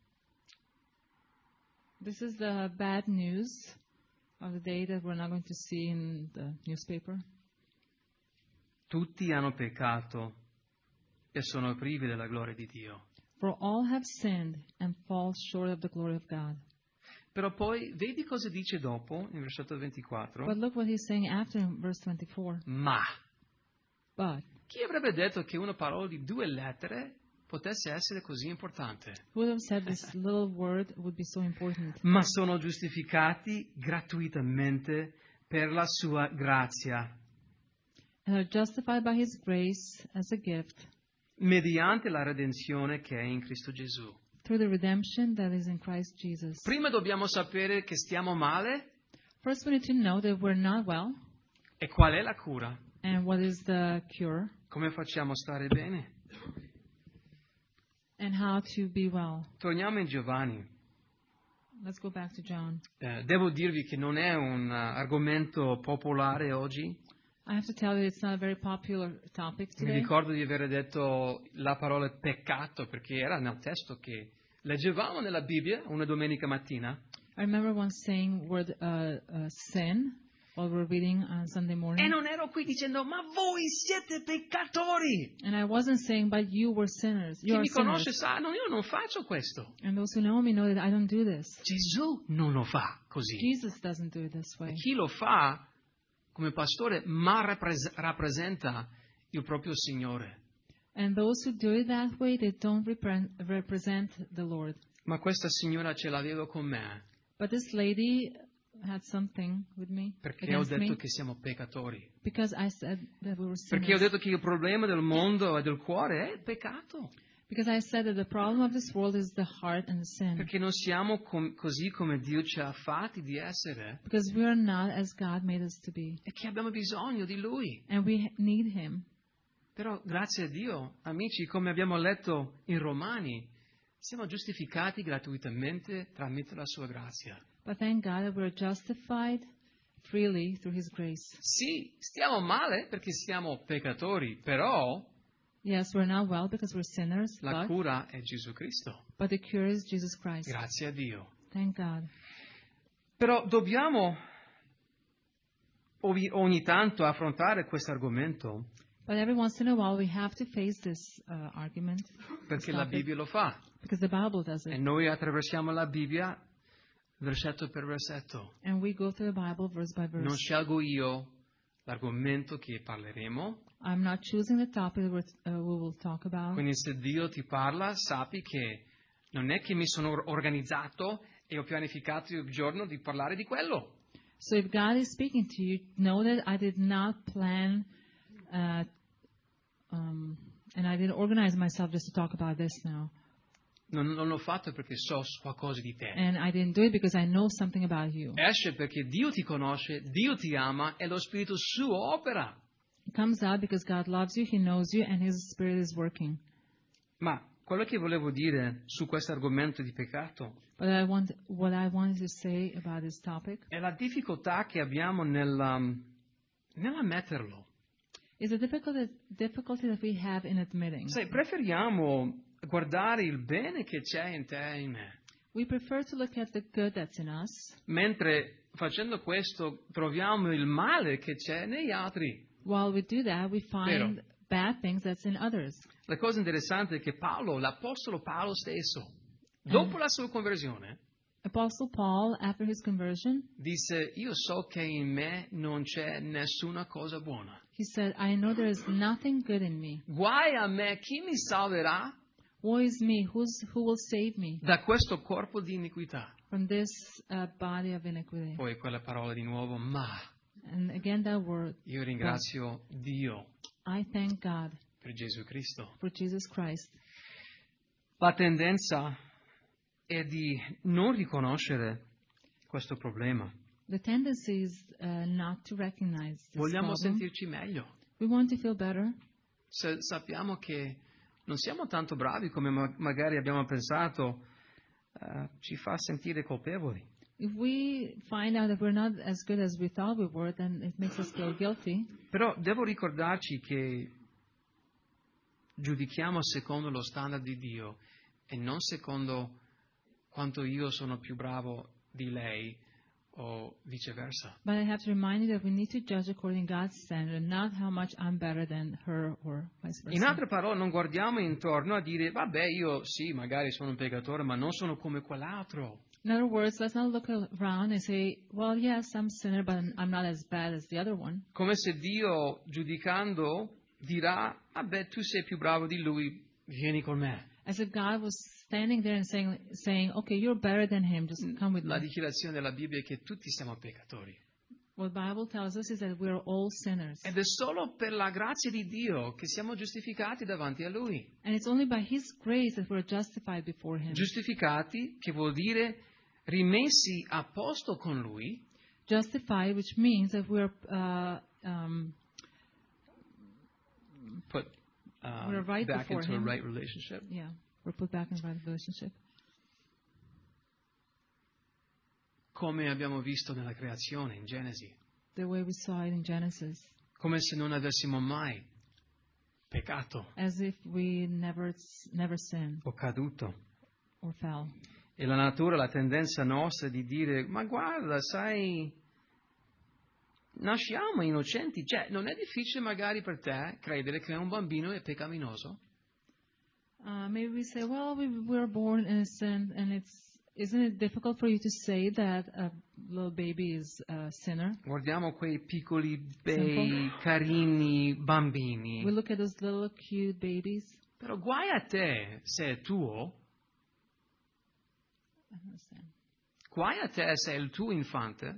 this is the bad news of the day that we're not going to see in the newspaper. Tutti hanno peccato e sono privi della gloria di Dio. For all have sinned and fall short of the glory of God. Però poi vedi cosa dice dopo, in versetto 24. But look what he's saying after in verse 24. Ma But chi avrebbe detto che una parola di 2 lettere potesse essere così importante? who would have said this little word would be so important? Ma sono giustificati gratuitamente per la sua grazia, And are justified by his grace as a gift mediante la redenzione che è in Cristo Gesù. through the redemption that is in Christ Jesus. Prima dobbiamo sapere che stiamo male First, we need to know that we're not well, e qual è la cura. and what is the cure, Come facciamo a stare bene? and how to be well. Torniamo in Giovanni. Let's go back to John. Devo dirvi che non è un argomento popolare oggi. I have to tell you it's not a very popular topic Mi today. ricordo di aver detto la parola peccato perché era nel testo che leggevamo nella Bibbia una domenica mattina. I remember once saying word sin while we were reading on Sunday E morning. non ero qui dicendo, ma voi siete peccatori. And I wasn't saying, but you were sinners. Chi You are mi conosce sinners. sa, no, io non faccio questo. And those who know me know that I don't do this. Gesù non lo fa così. Jesus doesn't do it this E way. chi lo fa come pastore ma rappresenta il proprio Signore. And those who do it that way, they don't represent the Lord. Ma questa signora ce l'aveva con me But this lady had something with me, perché ho against detto me, che siamo peccatori. because I said that we were Perché ho sinners. detto che il problema del mondo e del cuore è il peccato. Because I said that the problem of this world is the heart and the sin. Perché non siamo così come Dio ci ha fatti di essere Because we are not as God made us to be. e che abbiamo bisogno di Lui. And we need Him. Però grazie a Dio, amici, come abbiamo letto in Romani, siamo giustificati gratuitamente tramite la sua grazia. But thank God that we are justified freely through His grace. Sì, stiamo male perché siamo peccatori, però Yes, we're not well because we're sinners, la cura è Gesù Cristo. but the cure is Jesus Christ. Grazie a Dio. Thank God. Però dobbiamo ogni tanto affrontare questo argomento But every once in a while we have to face this argument, this perché la topic, Bibbia lo fa. because the Bible does E it. noi attraversiamo la Bibbia versetto per versetto. And we go through the Bible verse by Non verse. scelgo io l'argomento che parleremo, I'm not choosing the topic we will talk about. quindi se Dio ti parla sappi che non è che mi sono organizzato e ho pianificato il giorno di parlare di quello. So if God is speaking to you, know that I did not plan and I didn't organize myself just to talk about this now. Non l'ho fatto perché so qualcosa di te. And I didn't do it because I know something about you. Esce perché Dio ti conosce, Dio ti ama e lo Spirito suo opera. It comes out because God loves you, He knows you, and His Spirit is working. Ma quello che volevo dire su questo argomento di peccato But what I wanted to say about this topic è la difficoltà che abbiamo nell'ammetterlo. is the difficulty that we have in admitting. Sai, preferiamo guardare il bene che c'è in te e in me, We prefer to look at the good that's in us, mentre facendo questo troviamo il male che c'è negli altri. while we do that, we find Vero. bad things that's in others. La cosa interessante è che l'apostolo Paolo stesso, dopo la sua conversione, Apostle Paul, after his conversion, disse, io so che in me non c'è nessuna cosa buona. he said, I know there is nothing good in me. Guai a me, chi mi salverà Woe is me, who will save me da questo corpo di iniquità? from this body of iniquity? Poi quella parola di nuovo, ma And again that word, io ringrazio Dio I thank God per Gesù Cristo. for Jesus Christ. La tendenza è di non riconoscere questo problema. The tendency is not to recognize this Vogliamo problem. sentirci meglio. We want to feel better. Sappiamo che non siamo tanto bravi come magari abbiamo pensato, ci fa sentire colpevoli. If we find out that we're not as good as we thought we were, then it makes us feel guilty. Però devo ricordarci che giudichiamo secondo lo standard di Dio e non secondo quanto io sono più bravo di lei o viceversa. But I have to remind you that we need to judge according to God's standard, not how much I'm better than her or vice versa. In altre parole, non guardiamo intorno a dire, vabbè, io sì, magari sono un peccatore, ma non sono come quell'altro. In other words, let's not look around and say, well, yes, I'm a sinner, but I'm not as bad as the other one. Come se Dio, giudicando, dirà, vabbè, tu sei più bravo di lui, vieni con me. As if God was standing there and saying, okay, you're better than him, just come with La me. dichiarazione della Bibbia è che tutti siamo peccatori. What the Bible tells us is that we're all sinners. Ed è solo per la grazia di Dio che siamo giustificati davanti a Lui. And it's only by His grace that we're justified before Him. Giustificati, che vuol dire rimessi a posto con Lui, Justified, which means that we're put we're right back before into a Him. right relationship. We're put back in the right relationship. Come abbiamo visto nella creazione, in Genesi. The way we saw it in Genesis. Come se non avessimo mai peccato As if we never sinned o caduto. or fell. E la natura, la tendenza nostra di dire, ma guarda, sai, nasciamo innocenti. Cioè, non è difficile magari per te credere che un bambino è peccaminoso? Maybe we say, well, we were born innocent, and isn't it difficult for you to say that a little baby is a sinner? Guardiamo quei piccoli, bei, carini bambini. We look at those little cute babies. Però guai a te se è tuo. I don't understand. Guai a te se è il tuo infante.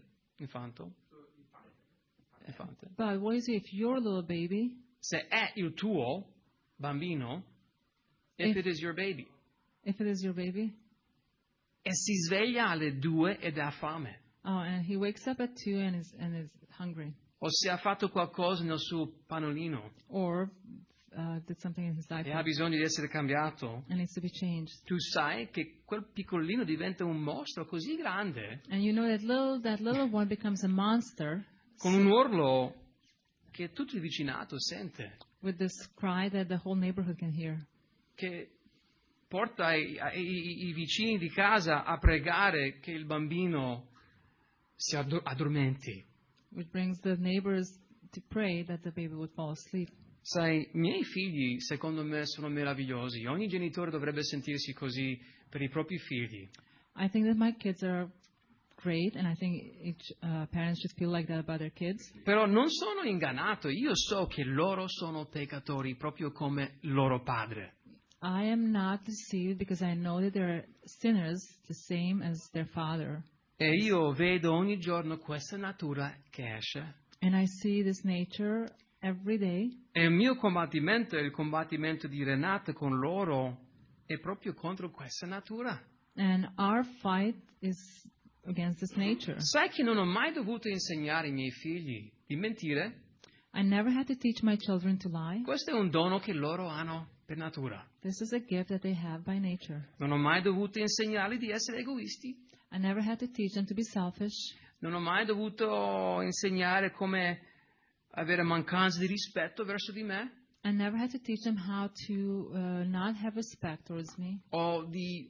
But what is it if your little baby, Se è il tuo bambino, if it is your baby, if it is your baby, e si sveglia alle 2 ed ha fame, and he wakes up at 2 and is hungry, o se ha fatto qualcosa nel suo panolino or did something in his e ha diaper bisogno di essere cambiato, and needs to be changed, tu sai che quel piccolino diventa un mostro così grande, and you know that little one becomes a monster con un urlo che tutto il vicinato sente, with this cry that the whole neighborhood can hear, che porta i vicini di casa a pregare che il bambino si addormenti. which brings the neighbors to pray that the baby would fall asleep. Sai, i miei figli, secondo me, sono meravigliosi. Ogni genitore dovrebbe sentirsi così per i propri figli. I think that my kids are great, and I think each parents should feel like that about their kids. Però non sono ingannato. Io so che loro sono peccatori, proprio come loro padre. I am not deceived because I know that they're sinners the same as their father. E io vedo ogni giorno questa natura che esce. And I see this nature every day. E il mio combattimento e il combattimento di Renata con loro è proprio contro questa natura. And our fight is against this nature. Sai che non ho mai dovuto insegnare ai miei figli di mentire? I never had to teach my children to lie. Questo è un dono che loro hanno per natura. This is a gift that they have by nature. Non ho mai dovuto insegnarli di essere egoisti. I never had to teach them to be selfish. Non ho mai dovuto insegnare come avere mancanza di rispetto verso di me I never had to teach them how to not have respect towards me, o di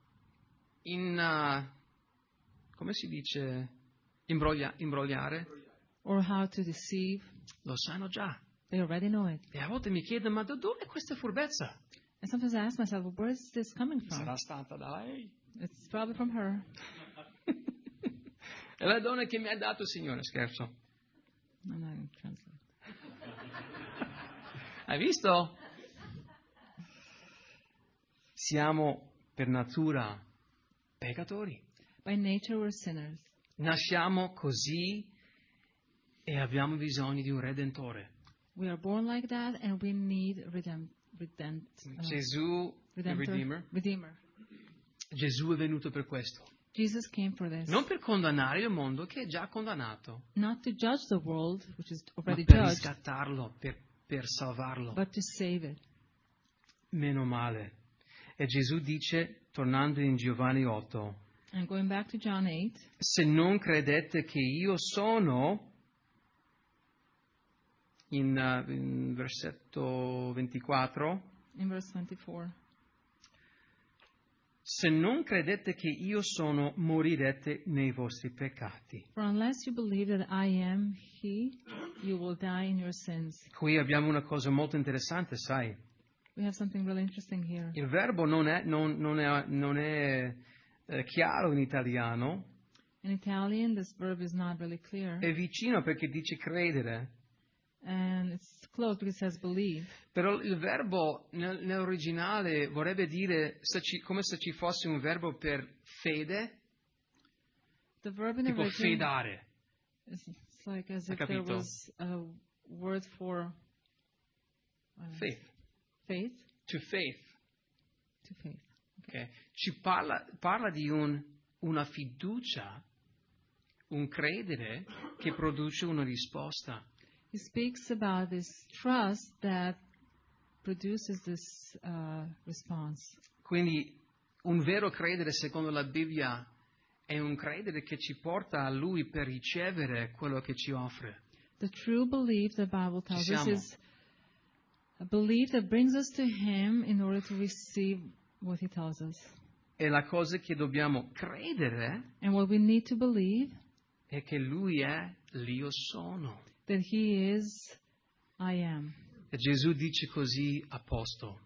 come si dice imbrogliare. or how to deceive. Lo sanno già. They already know it. E a volte mi chiedo, ma da dove è questa furbezza? And sometimes I ask myself, well, where is this coming from? Sarà stata da lei. It's probably from her. È la donna che mi ha dato il Signore, scherzo. I'm not going to translate. Hai visto? Siamo per natura peccatori. By nature, we're sinners. Nasciamo così e abbiamo bisogno di un Redentore. We are born like that, and we need Gesù, il Redeemer. Gesù è venuto per questo. Jesus came for this. Non per condannare il mondo che è già condannato, Not to judge the world, which is ma already per judged, riscattarlo, per salvarlo. but to save it. Meno male. E Gesù dice, tornando in Giovanni 8, And going back to John 8, se non credete che io sono, in versetto 24, in verse 24, se non credete che io sono, morirete nei vostri peccati. for unless you believe that I am He, you will die in your sins. Qui abbiamo una cosa molto interessante, sai. We have something really interesting here. Il verbo non è chiaro in italiano, In Italian, this verb is not really clear, è vicino perché dice credere, and it's close because it says believe. però il verbo nell'originale vorrebbe dire come se ci fosse un verbo per fede, The verb in the tipo original fedare. it's like as Hai if there capito? was a word for Faith. faith. To faith. To faith. Okay? Ci parla di una fiducia, un credere che produce una risposta. He speaks about this trust that produces this response. Quindi un vero credere secondo la Bibbia è un credere che ci porta a Lui per ricevere quello che ci offre. The true belief, the Bible tells us, siamo. is a belief that brings us to Him in order to receive what He tells us. E la cosa che dobbiamo credere And what we need to believe, è che Lui è l'Io sono. that He is, I am. E Gesù dice così a posto.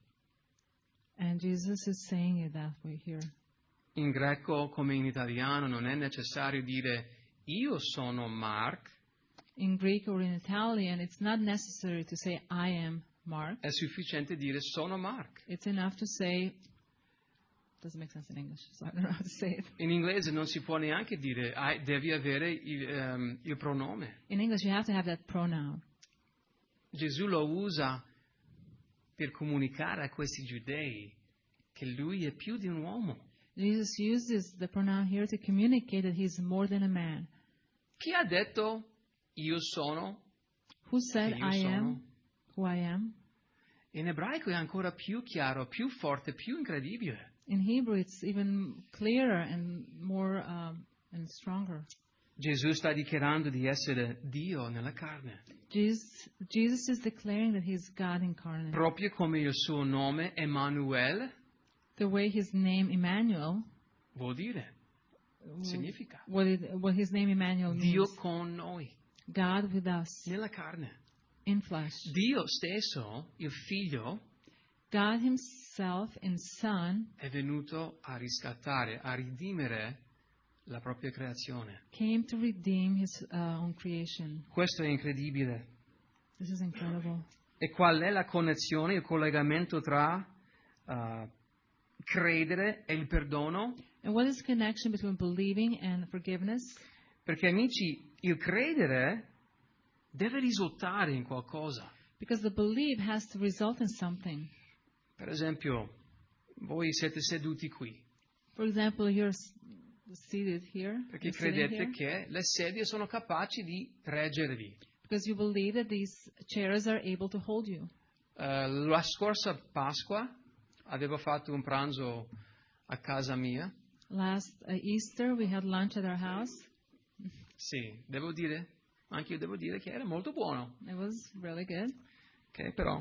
And Jesus is saying it that way here. In greco come in italiano non è necessario dire io sono Mark, In Greek or in Italian, it's not necessary to say, I am Mark. è sufficiente dire sono Mark. It's enough to say, doesn't make sense in English, so I don't know how to say it. In inglese non si può neanche dire devi avere il pronome. In English, you have to have that pronoun. Gesù lo usa per comunicare a questi giudei che lui è più di un uomo. Jesus uses the pronoun here to communicate that He's more than a man. Chi ha detto io sono? Who said, Che io I sono? am who I am? In ebraico è ancora più chiaro, più forte, più incredibile. In Hebrew, it's even clearer and more and stronger. Gesù sta dichiarando di essere Dio nella carne. Jesus is declaring that He's God incarnate. Proprio come il suo nome Emanuele The way His name Emmanuel, vuol dire, significa what His name Emmanuel Dio means, con noi, God with us nella carne. in flesh. Dio stesso, il figlio, God Himself in Son è venuto a riscattare, a redimere la propria creazione. came to redeem His own creation. Questo è incredibile. This is incredible. E qual è la connessione, il collegamento tra credere e il perdono? And what is the connection between believing and forgiveness? Perché amici, il credere deve risultare in qualcosa. Because the belief has to result in something. Per esempio, voi siete seduti qui For example, you're seated here. perché you're sitting credete here, che le sedie sono capaci di reggervi. because you believe that these chairs are able to hold you. La scorsa Pasqua avevo fatto un pranzo a casa mia. Last Easter, we had lunch at our house. Sì, anche io devo dire che era molto buono. It was really good. Ok, però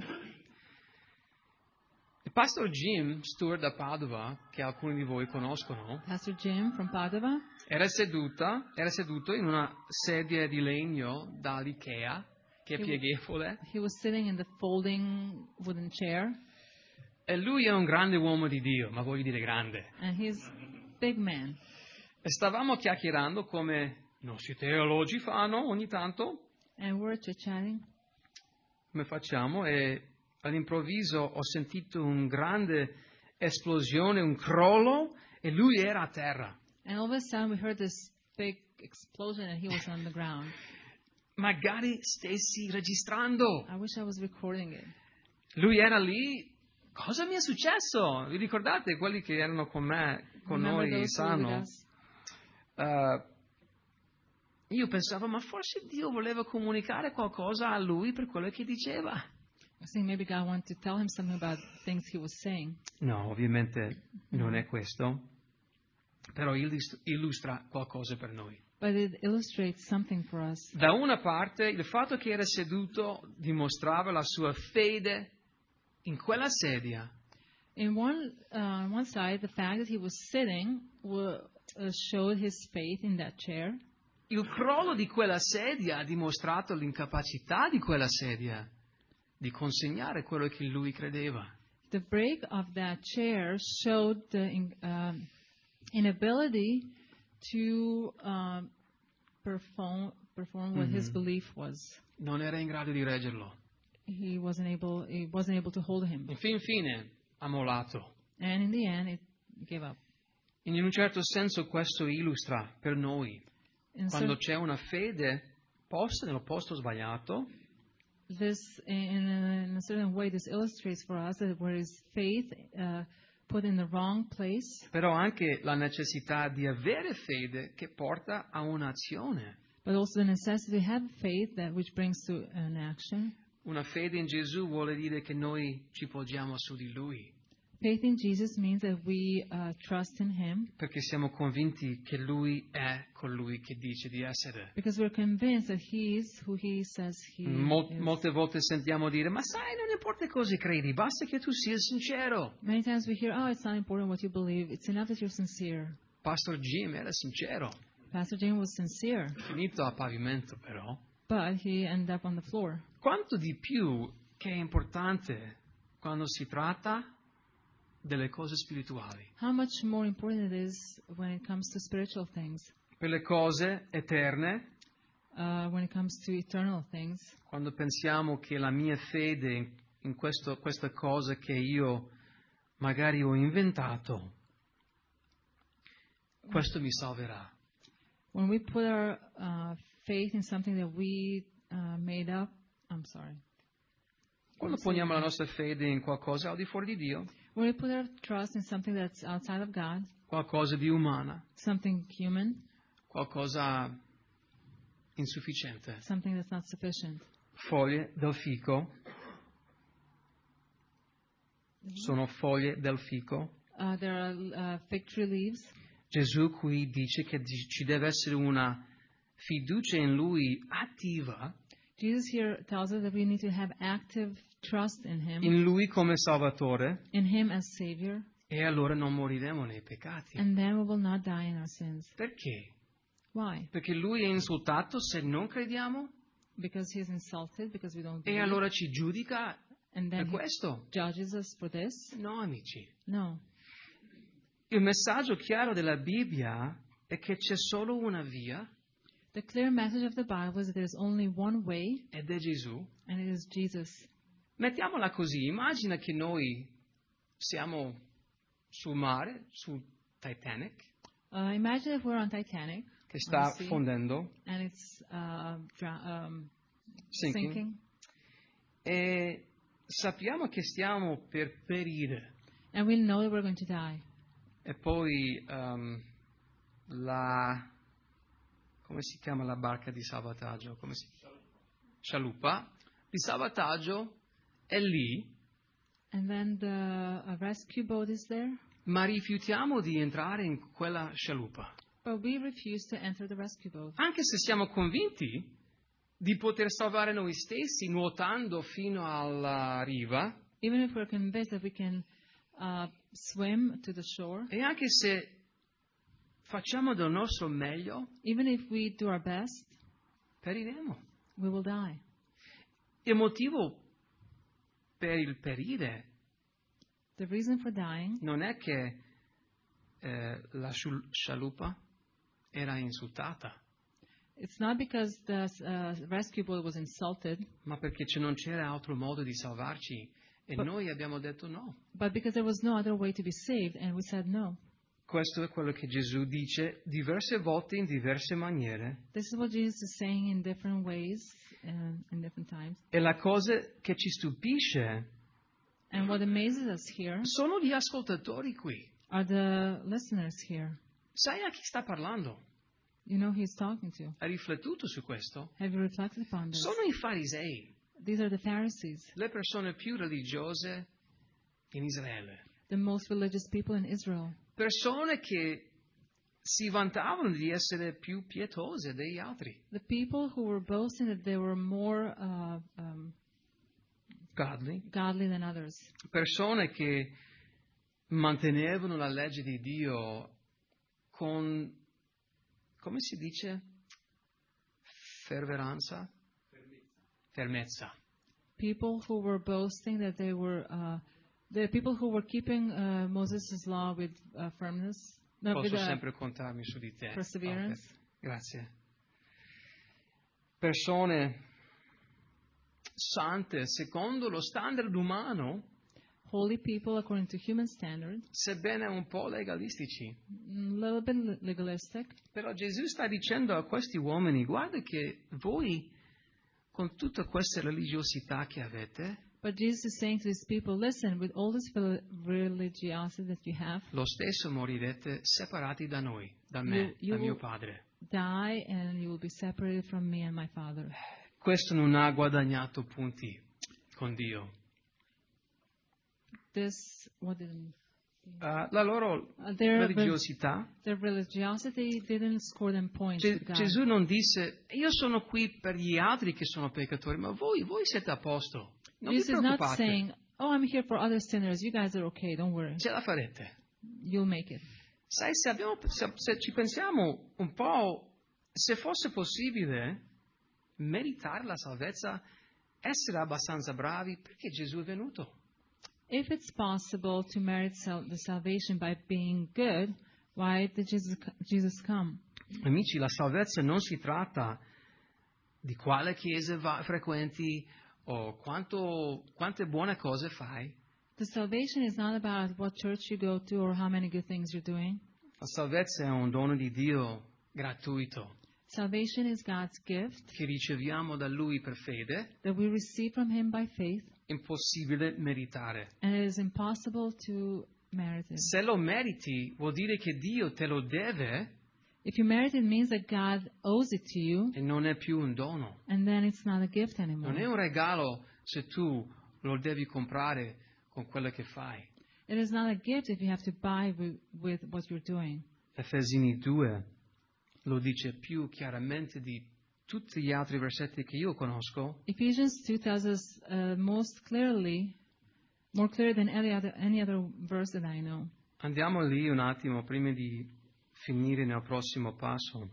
il pastor Jim Stewart da Padova, che alcuni di voi conoscono, Pastor Jim from Padova, era seduto in una sedia di legno dall'Ikea, che è pieghevole, he was sitting in the folding wooden chair, e lui è un grande uomo di Dio, ma voglio dire grande. and he's a big man. E stavamo chiacchierando come i nostri teologi fanno ogni tanto, And we're chit-chatting, come facciamo, e all'improvviso ho sentito un grande esplosione, un crollo, e lui era a terra. and all of a sudden we heard this big explosion and he was on the ground. magari stessi registrando. I wish I was recording it. Lui era lì. Cosa mi è successo? Vi ricordate quelli che erano con me, con Remember noi, those who were with sanno? us? Io pensavo, ma forse Dio voleva comunicare qualcosa a lui per quello che diceva. I think maybe God wanted to tell him something about things he was saying. No, ovviamente non è questo, però illustra qualcosa per noi. But it illustrates something for us. Da una parte, il fatto che era seduto dimostrava la sua fede in quella sedia. In one side, the fact that he was sitting showed his faith in that chair. Il crollo di quella sedia ha dimostrato l'incapacità di quella sedia di consegnare quello che lui credeva. The break of that chair showed the inability to perform what his belief was. Non era in grado di reggerlo. He wasn't able to hold him. Infine, ha mollato. And in the end, it gave up. In un certo senso questo illustra per noi, quando c'è una fede posta nello posto sbagliato, in a certain way, this illustrates for us that where is faith put in the wrong place, però anche la necessità di avere fede che porta a un'azione. but also the necessity to have faith which brings to an action. Una fede in Gesù vuole dire che noi ci poggiamo su di Lui, Faith in Jesus means that we trust in Him perché siamo convinti che Lui è colui che dice di essere. because we're convinced that He is who He says He is. Molte volte sentiamo dire, ma sai, non importa cosa credi, basta che tu sia sincero. Many times we hear, oh, it's not important what you believe. It's enough that you're sincere. Pastor Jim era sincero, Pastor Jim was sincere, finito a pavimento però. but he ended up on the floor. Quanto di più che è importante quando si tratta delle cose spirituali, How much more important it is when it comes to spiritual things, per le cose eterne, when it comes to eternal things. quando pensiamo che la mia fede in questa cosa che io magari ho inventato, questo mi salverà. When we put our faith in something that we made up, Quando poniamo la nostra fede in qualcosa al di fuori di Dio, when we put our trust in something that's outside of God, qualcosa di umana, something human, qualcosa insufficiente. something that's not sufficient. Foglie del fico. Sono foglie del fico. There are fig tree leaves. Gesù qui dice che ci deve essere una fiducia in Lui attiva, Jesus here tells us that we need to have active trust in Him, in Lui come Salvatore, in Him as Savior, e allora non moriremo nei peccati. and then we will not die in our sins. Perché? Why? Perché Lui è insultato se non crediamo Because He is insulted, because we don't e believe, allora ci giudica and per then He questo. judges us for this? No, amici. No. Il messaggio chiaro della Bibbia è che c'è solo una via, The clear message of the Bible is that there is only one way, ed è Gesù. and it is Jesus. Mettiamola così, immagina che noi siamo sul mare, sul Titanic, Imagine if we're on Titanic, che sta on the sea, fondendo, and it's sinking, sinking, e sappiamo che stiamo per perire. and we know that we're going to die. E poi come si chiama la barca di salvataggio? Scialuppa di salvataggio è lì, And then the rescue boat is there, ma rifiutiamo di entrare in quella scialuppa, but we refuse to enter the rescue boat. anche se siamo convinti di poter salvare noi stessi nuotando fino alla riva, Even if we're convinced that we can swim to the shore, e anche se facciamo del nostro meglio, even if we do our best, periremo. we will die. Il motivo per il perire The reason for dying non è che la scialuppa era insultata, it's not because the rescue boat was insulted, ma perché non c'era altro modo di salvarci e noi abbiamo detto no. but because there was no other way to be saved, and we said no. Questo è quello che Gesù dice diverse volte in diverse maniere. This is what Jesus is saying in different ways, in different times. E la cosa che ci stupisce And what amazes us here sono gli ascoltatori qui. are the listeners here. Sai a chi sta parlando? You know who he's talking to. Hai riflettuto su questo? Have you reflected upon this? Sono i farisei, These are the Pharisees, le persone più religiose in Israele. the most religious people in Israel. Persone che si vantavano di essere più pietose degli altri. The people who were boasting that they were more godly than others. Persone che mantenevano la legge di Dio con, come si dice? Fermezza. People who were boasting that they were the people who were keeping Moses' law with firmness. No, Posso with sempre contarmi su di te. perseverance. Grazie. Persone sante secondo lo standard umano, Holy people according to human standards, sebbene un po' legalistici. a little bit legalistic. Però Gesù sta dicendo a questi uomini, guarda che voi, con tutta questa religiosità che avete, But Jesus is saying to these people, listen, with all this religiosity that you have, lo stesso morirete separati da noi, da me, You da mio will- Padre. die and you will be separated from me and my Father. Questo non ha guadagnato punti con Dio. This, what did La loro their religiosità. religiosity didn't score them points with God. Gesù non disse, io sono qui per gli altri che sono peccatori, ma voi siete a posto. Non vi Jesus is not preoccupate, saying, oh, I'm here for other sinners. You guys are okay. Don't worry. ce la farete. You'll make it. Sai, se ci pensiamo un po', se fosse possibile meritare la salvezza, essere abbastanza bravi, perché Gesù è venuto? If it's possible to merit the salvation by being good, why did Jesus come? Amici, la salvezza non si tratta di quale chiese frequenti o quante buone cose fai. The salvation is not about what church you go to or how many good things you're doing. La salvezza è un dono di Dio gratuito Salvation is God's gift che riceviamo da Lui per fede, that we receive from Him by faith, impossibile meritare. and it is impossible to merit it. Se lo meriti, vuol dire che Dio te lo deve If you merit it, means that God owes it to you, e non è più un dono. and then it's not a gift Non è anymore. un regalo se tu lo devi comprare con quello che fai. It is not a gift if you have to buy with what you're doing. Efesini 2 lo dice più chiaramente di tutti gli altri versetti che io conosco. Ephesians 2 tells us more clearly than any other verse that I know. Andiamo lì un attimo prima di finire nel prossimo passo.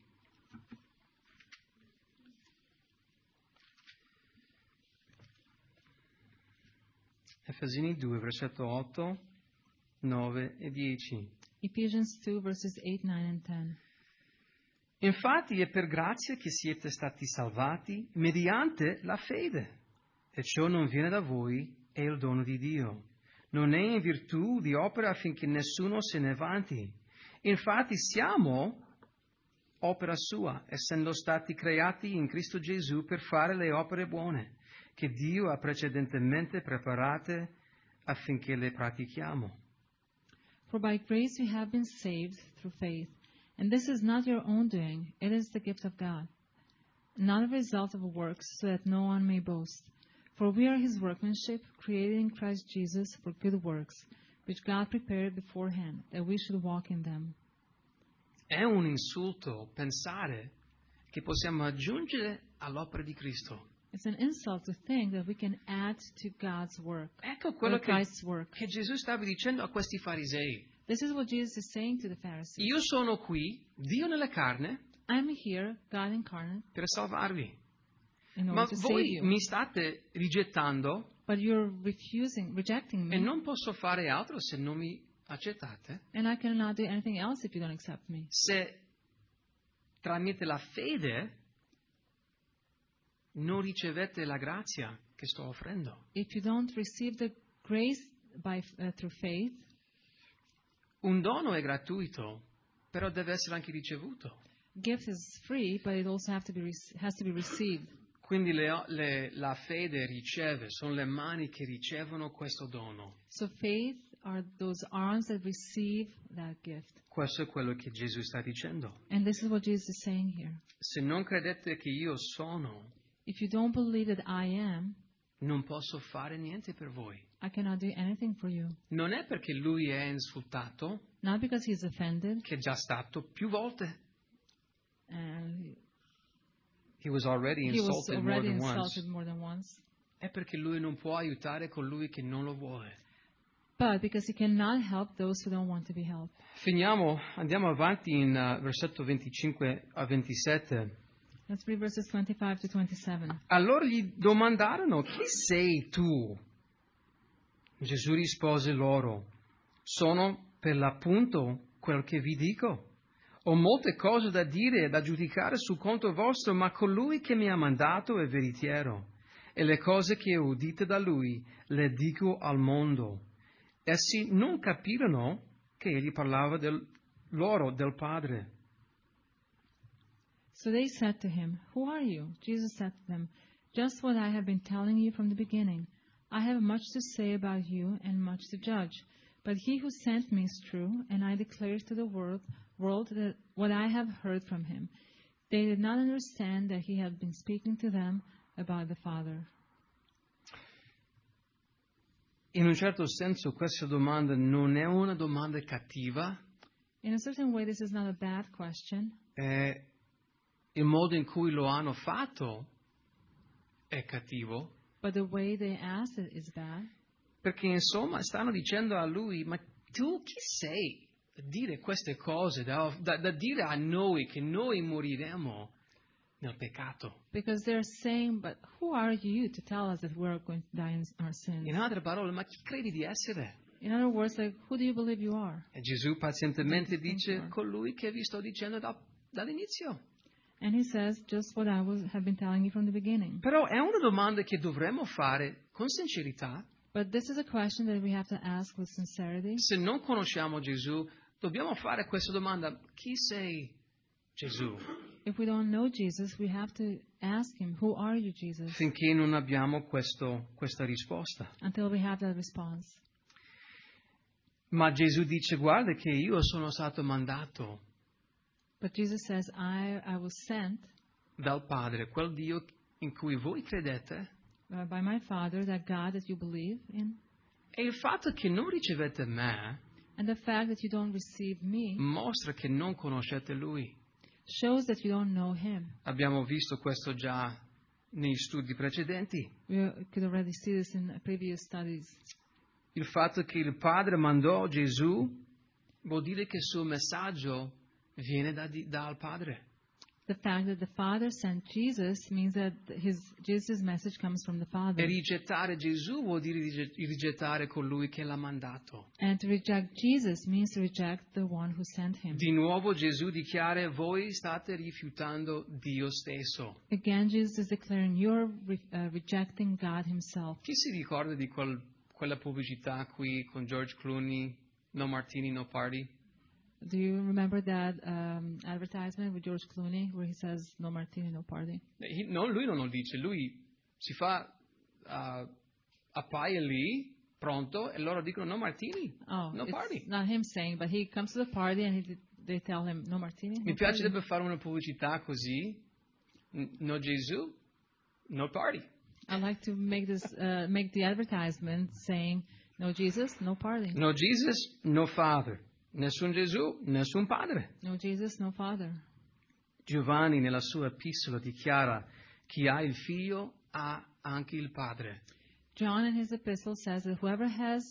Efesini 2, versetto 8, 9 e 10. Ephesians 2 verses 8, 9, and 10. Infatti è per grazia che siete stati salvati mediante la fede. E ciò non viene da voi, è il dono di Dio. Non è in virtù di opera affinché nessuno se ne vanti. Infatti siamo opera sua, essendo stati creati in Cristo Gesù per fare le opere buone, che Dio ha precedentemente preparate affinché le pratichiamo. For by grace you have been saved through faith, and this is not your own doing, it is the gift of God, not a result of works, so that no one may boast. For we are His workmanship, created in Christ Jesus for good works, which God prepared beforehand, that we should walk in them. È un insulto pensare che possiamo aggiungere all'opera di Cristo. It's an insult to think that we can add to God's work, Ecco quello or Christ's work. che Gesù stava dicendo a questi farisei. This is what Jesus is saying to the Pharisees. Io sono qui, Dio nella carne, I'm here, God incarnate, per salvarvi. in Ma order to save voi you. mi state rigettando But you're rejecting me, e non posso fare altro se non mi accettate. and I cannot do anything else if you don't accept me. Se tramite la fede non ricevete la grazia che sto offrendo. If you don't receive the grace through faith, Un dono è gratuito, però deve essere anche ricevuto. Gift is free, but it also has to be received. Quindi la fede riceve, sono le mani che ricevono questo dono. So faith are those arms that receive that gift. Questo è quello che Gesù sta dicendo. And this is what Jesus is saying here. Se non credete che io sono, If you don't believe that I am, non posso fare niente per voi. I cannot do anything for you. Non è perché lui è insultato, Not because he's offended, che è già stato più volte. and He was already he was insulted more already than once. insulted more than once. È perché lui non può aiutare colui che non lo vuole. But because he cannot help those who don't want to be helped. Andiamo avanti in versetto 25 a 27. Let's read verses 25 to 27. Allora gli domandarono: chi sei tu? Gesù rispose loro: sono per l'appunto quel che vi dico. Ho molte cose da dire e da giudicare sul conto vostro, ma colui che mi ha mandato è veritiero, e le cose che ho udite da lui le dico al mondo. Essi non capirono che egli parlava loro del Padre. So they said to him, "Who are you?" Jesus said to them, "Just what I have been telling you from the beginning. I have much to say about you and much to judge. But he who sent me is true, and I declare to the world that what I have heard from him." They did not understand that he had been speaking to them about the Father. In un certo senso questa domanda non è una domanda cattiva, In a certain way, this is not a bad question. il modo in cui lo hanno fatto è cattivo, But the way they asked it is bad. perché insomma stanno dicendo a lui: ma tu chi sei da dire queste cose, da dire a noi che noi moriremo nel peccato? Because they're saying, "But who are you to tell us that we're going to die in our sins?" In altre parole, ma chi credi di essere? In other words, like, who do you believe you are? E Gesù pazientemente Don't you think dice: you are? colui che vi sto dicendo dall'inizio. And he says, just what I have been telling you from the beginning. Però è una domanda che dovremmo fare con sincerità. But this is a question that we have to ask with sincerity. Se non conosciamo Gesù, dobbiamo fare questa domanda: chi sei, Gesù? If we don't know Jesus, we have to ask him, "Who are you, Jesus?" Finché non abbiamo questa risposta. Until we have that response. Ma Gesù dice: guarda che io sono stato mandato But Jesus says, I was sent dal Padre, quel Dio in cui voi credete, by my Father, that God that you believe in. e il fatto che non ricevete me And the fact that you don't receive me mostra che non conoscete Lui. shows that you don't know him. Abbiamo visto questo già nei studi precedenti. We could already see this in previous studies. Il fatto che il Padre mandò Gesù vuol dire che il suo messaggio viene dal Padre. The fact that the Father sent Jesus means that Jesus' message comes from the Father. E rigettare Gesù vuol dire rigettare colui che l'ha mandato. And to reject Jesus means to reject the one who sent him. Di nuovo Gesù dichiara: voi state rifiutando Dio stesso. Again, Jesus is declaring you're rejecting God himself. Chi si ricorda di quella pubblicità qui con George Clooney, no martini, no party? Do you remember that advertisement with George Clooney where he says, "No martini, no party"? Lui non lo dice, lui si fa, appaia lì, pronto, e loro dicono: no martini, no party. It's not him saying, but he comes to the party and they tell him, "No martini, no Mi party." piacerebbe fare una pubblicità così: no Gesù, no party. I'd like to make the advertisement saying, "No Jesus, no party." No Jesus, no Father. Nessun Gesù, nessun Padre. No Jesus, no Father. Giovanni nella sua epistola dichiara: chi ha il figlio ha anche il Padre. John in his epistle says that whoever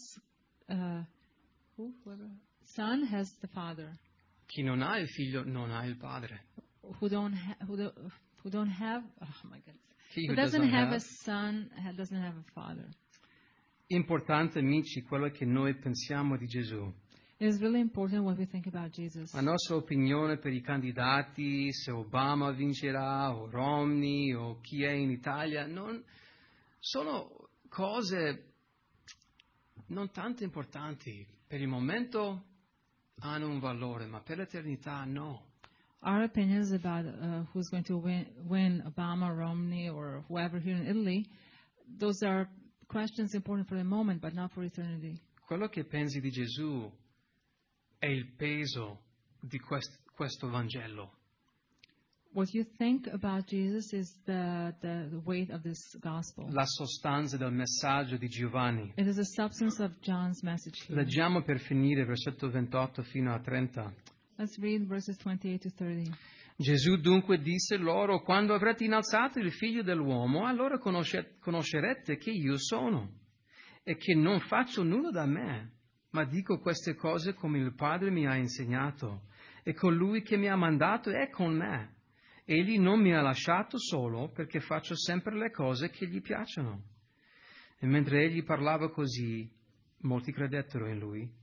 son has the Father. Chi non ha il figlio non ha il Padre. Who don't have, oh my God. He Who who doesn't have a have. son doesn't have a father. Importante, amici, quello che noi pensiamo di Gesù. It is really important what we think about Jesus. La nostra opinione per i candidati, se Obama vincerà o Romney o chi è in Italia, non sono cose non tanto importanti. Per il momento hanno un valore, ma per l'eternità no. Our opinions about who's going to win Obama, Romney, or whoever here in Italy, those are questions important for the moment, but not for eternity. Quello che pensi di Gesù è il peso di questo Vangelo. What you think about Jesus is the weight of this gospel. La sostanza del messaggio di Giovanni. It is the substance of John's message here. Leggiamo per finire versetto 28 fino a 30. Let's read verses 28 to 30. Gesù dunque disse loro: quando avrete innalzato il figlio dell'uomo, allora conoscerete che io sono, e che non faccio nulla da me, ma dico queste cose come il Padre mi ha insegnato, e colui che mi ha mandato è con me. Egli non mi ha lasciato solo, perché faccio sempre le cose che gli piacciono. E mentre egli parlava così, molti credettero in lui.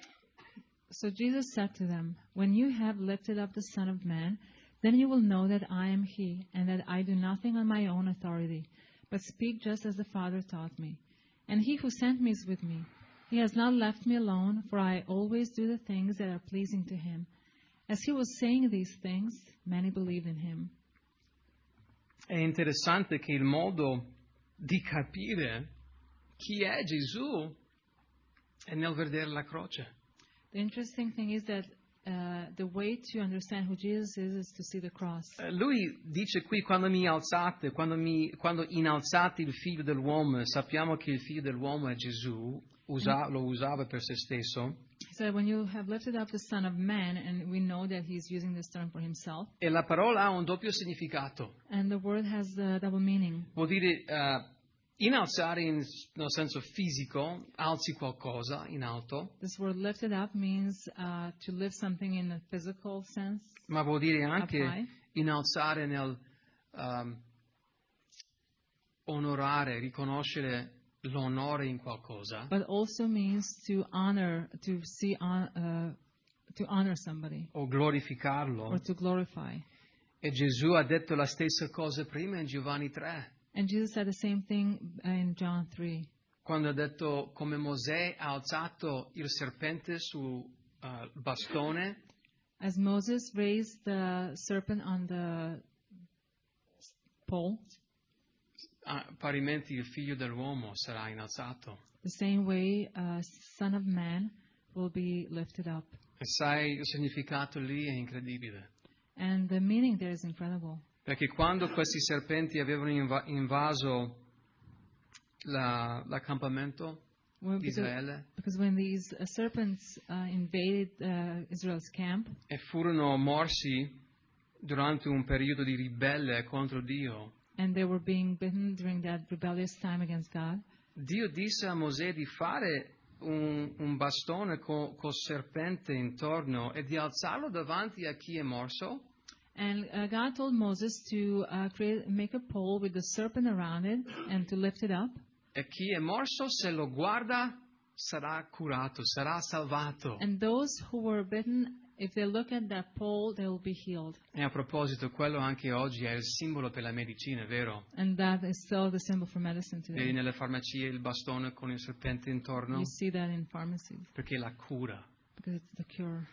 So Jesus said to them, when you have lifted up the Son of Man, then you will know that I am He, and that I do nothing on my own authority, but speak just as the Father taught me. And He who sent me is with me. He has not left me alone, for I always do the things that are pleasing to Him. As He was saying these things, many believed in Him. È interessante che il modo di capire chi è Gesù è nel vedere la croce. The interesting thing is that the way to understand who Jesus is to see the cross. Lui dice qui: quando innalzate il figlio dell'uomo, sappiamo che il figlio dell'uomo è Gesù, lo usava per se stesso. He said, when you have lifted up the Son of Man, and we know that he's using this term for himself. E la parola ha un doppio significato. And the word has the double meaning. Vuol dire innalzare nel senso fisico, alzi qualcosa in alto. This word lifted up means to lift something in a physical sense. Ma vuol dire anche high. innalzare nel onorare, riconoscere l'onore in qualcosa. But also means to honor, to honor somebody. O glorificarlo. Or to glorify. E Gesù ha detto la stessa cosa prima in Giovanni 3. And Jesus said the same thing in John 3. Quando ha detto come Mosè ha alzato il serpente sul bastone. As Moses raised the serpent on the pole, parimenti il figlio dell'uomo sarà innalzato. The same way Son of Man will be lifted up. E sai, il significato lì è incredibile. And the meaning there is incredible. Perché quando questi serpenti avevano invaso l'accampamento di Israele, because when these serpents invaded Israel's camp, e furono morsi durante un periodo di ribelle contro Dio, and they were being bitten during that rebellious time against God, Dio disse a Mosè di fare un bastone col serpente intorno e di alzarlo davanti a chi è morso. And God told Moses to make a pole with the serpent around it and to lift it up. E chi è morso, se lo guarda, sarà curato, sarà salvato. And those who were bitten, if they look at that pole, they will be healed. E a proposito, quello anche oggi è il simbolo per la medicina, vero? And that is still the symbol for medicine today. Vedi nelle farmacie il bastone con il serpente intorno? You see that in pharmacies. Perché la cura. Because it's the cure.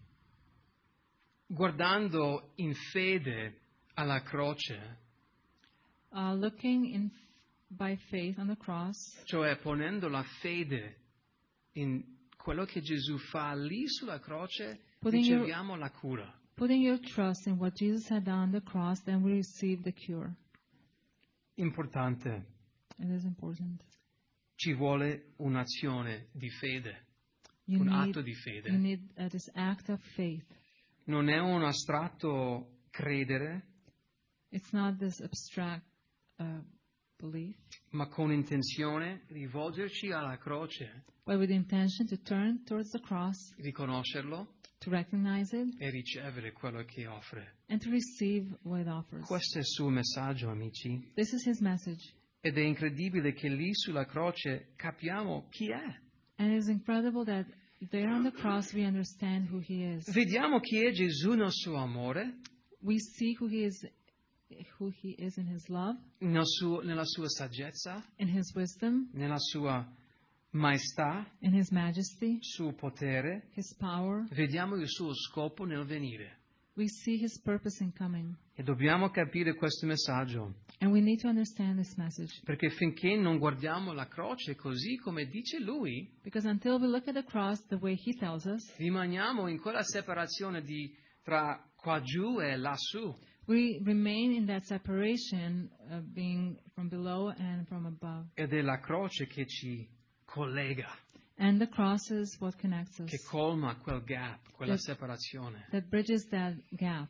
Guardando in fede alla croce, Looking by faith on the cross, cioè ponendo la fede in quello che Gesù fa lì sulla croce, riceviamo la cura. Putting your trust in what Jesus had done on the cross, then we receive the cure. Importante. It is important. Ci vuole un'azione di fede, atto di fede. You need this act of faith. Non è un astratto credere. It's not this abstract belief. Ma con intenzione rivolgerci alla croce. But with the intention to turn towards the cross. Riconoscerlo. To recognize it. E ricevere quello che offre. And to receive what it offers. Questo è il suo messaggio, amici. This is his message. Ed è incredibile che lì sulla croce capiamo chi è. And it is incredible that there on the cross we understand who he is. Vediamo chi è Gesù nel suo amore. We see who he is in his love. Nella sua saggezza. In his wisdom. Nella sua maestà, in His majesty, suo potere, His power. vediamo il suo scopo nel venire. We see His purpose in coming. E dobbiamo capire questo messaggio, And we need to understand this message. perché finché non guardiamo la croce così come dice Lui, Because until we look at the cross the way He tells us, rimaniamo in quella separazione tra qua giù e lassù. we remain in that separation of being from below and from above. Ed è la croce che ci collega, And the cross is what connects us, che colma quel gap, quella That- separazione. that bridges that gap.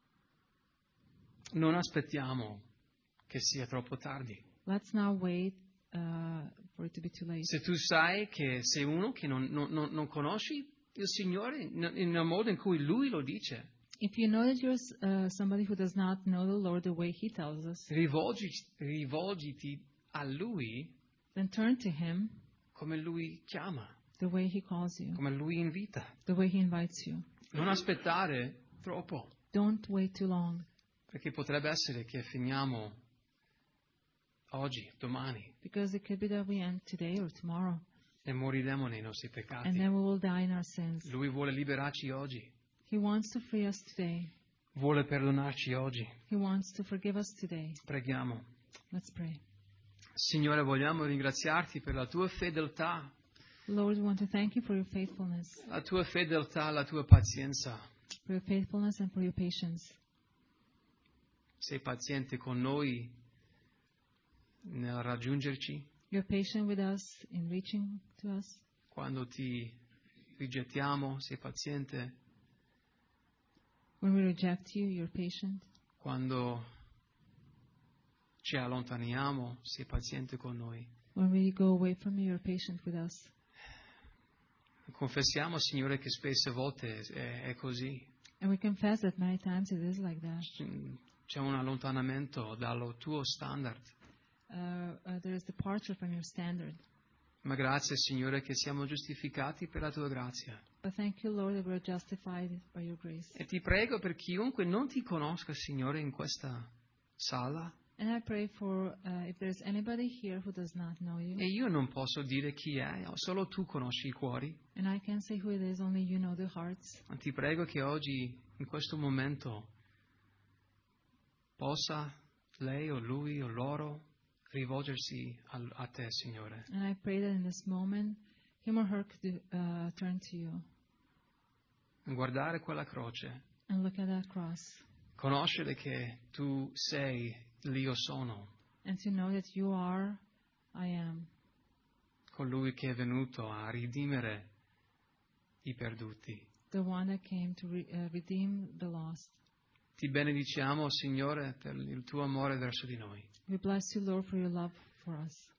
Non aspettiamo che sia troppo tardi. Let's not wait for it to be too late. Se tu sai che sei uno che non conosci il Signore nel modo in cui Lui lo dice, If you know that you're somebody who does not know the Lord the way He tells us, rivolgiti a Lui then turn to Him come Lui chiama, the way He calls you, come Lui invita. the way He invites you. Non aspettare troppo, Don't wait too long, perché potrebbe essere che finiamo oggi, domani, because it could be that we end today or tomorrow, e moriremo nei nostri and peccati. then we will die in our sins. Lui vuole liberarci oggi, He wants to free us today. vuole perdonarci oggi. He wants to forgive us today. Preghiamo. Let's pray. Signore, vogliamo ringraziarti per la tua fedeltà, Lord, we want to thank you for your faithfulness, la tua fedeltà, la tua pazienza. for your faithfulness and for your patience. Sei paziente con noi nel raggiungerci You're patient with us in reaching to us. quando ti rigettiamo, sei paziente When we reject you, you're patient. quando ci allontaniamo, sei paziente con noi. When we go away from you, you're patient with us. Confessiamo, Signore, che spesse volte è così. And we confess that many times it is like that. C'è un allontanamento dal tuo standard. There is departure from your standard. Ma grazie, Signore, che siamo giustificati per la tua grazia. But thank you, Lord, that we are justified by your grace. E ti prego per chiunque non ti conosca, Signore, in questa sala. And I pray for if there's anybody here who does not know you, E io non posso dire chi è, solo tu conosci i cuori. and I can't say who it is, only you know the hearts. Ma ti prego che oggi, in questo momento, possa lei o lui o loro rivolgersi a te, Signore. And I pray that in this moment, him or her could turn to you Guardare quella croce, and look at that cross, conoscere che tu sei l'Io sono, and to know that you are, I am, colui che è venuto a redimere i perduti. the one that came to redeem the lost. Ti benediciamo, Signore, per il tuo amore verso di noi. We bless you, Lord, for your love for us.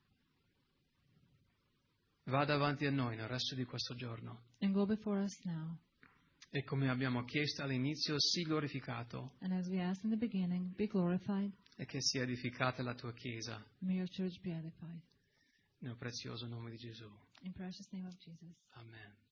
Va davanti a noi nel resto di questo giorno. And go before us now. E come abbiamo chiesto all'inizio, sii glorificato And as we asked in the beginning, be glorified. e che sia edificata la tua Chiesa. May your church be edified. Nel prezioso nome di Gesù. In precious name of Jesus. Amen.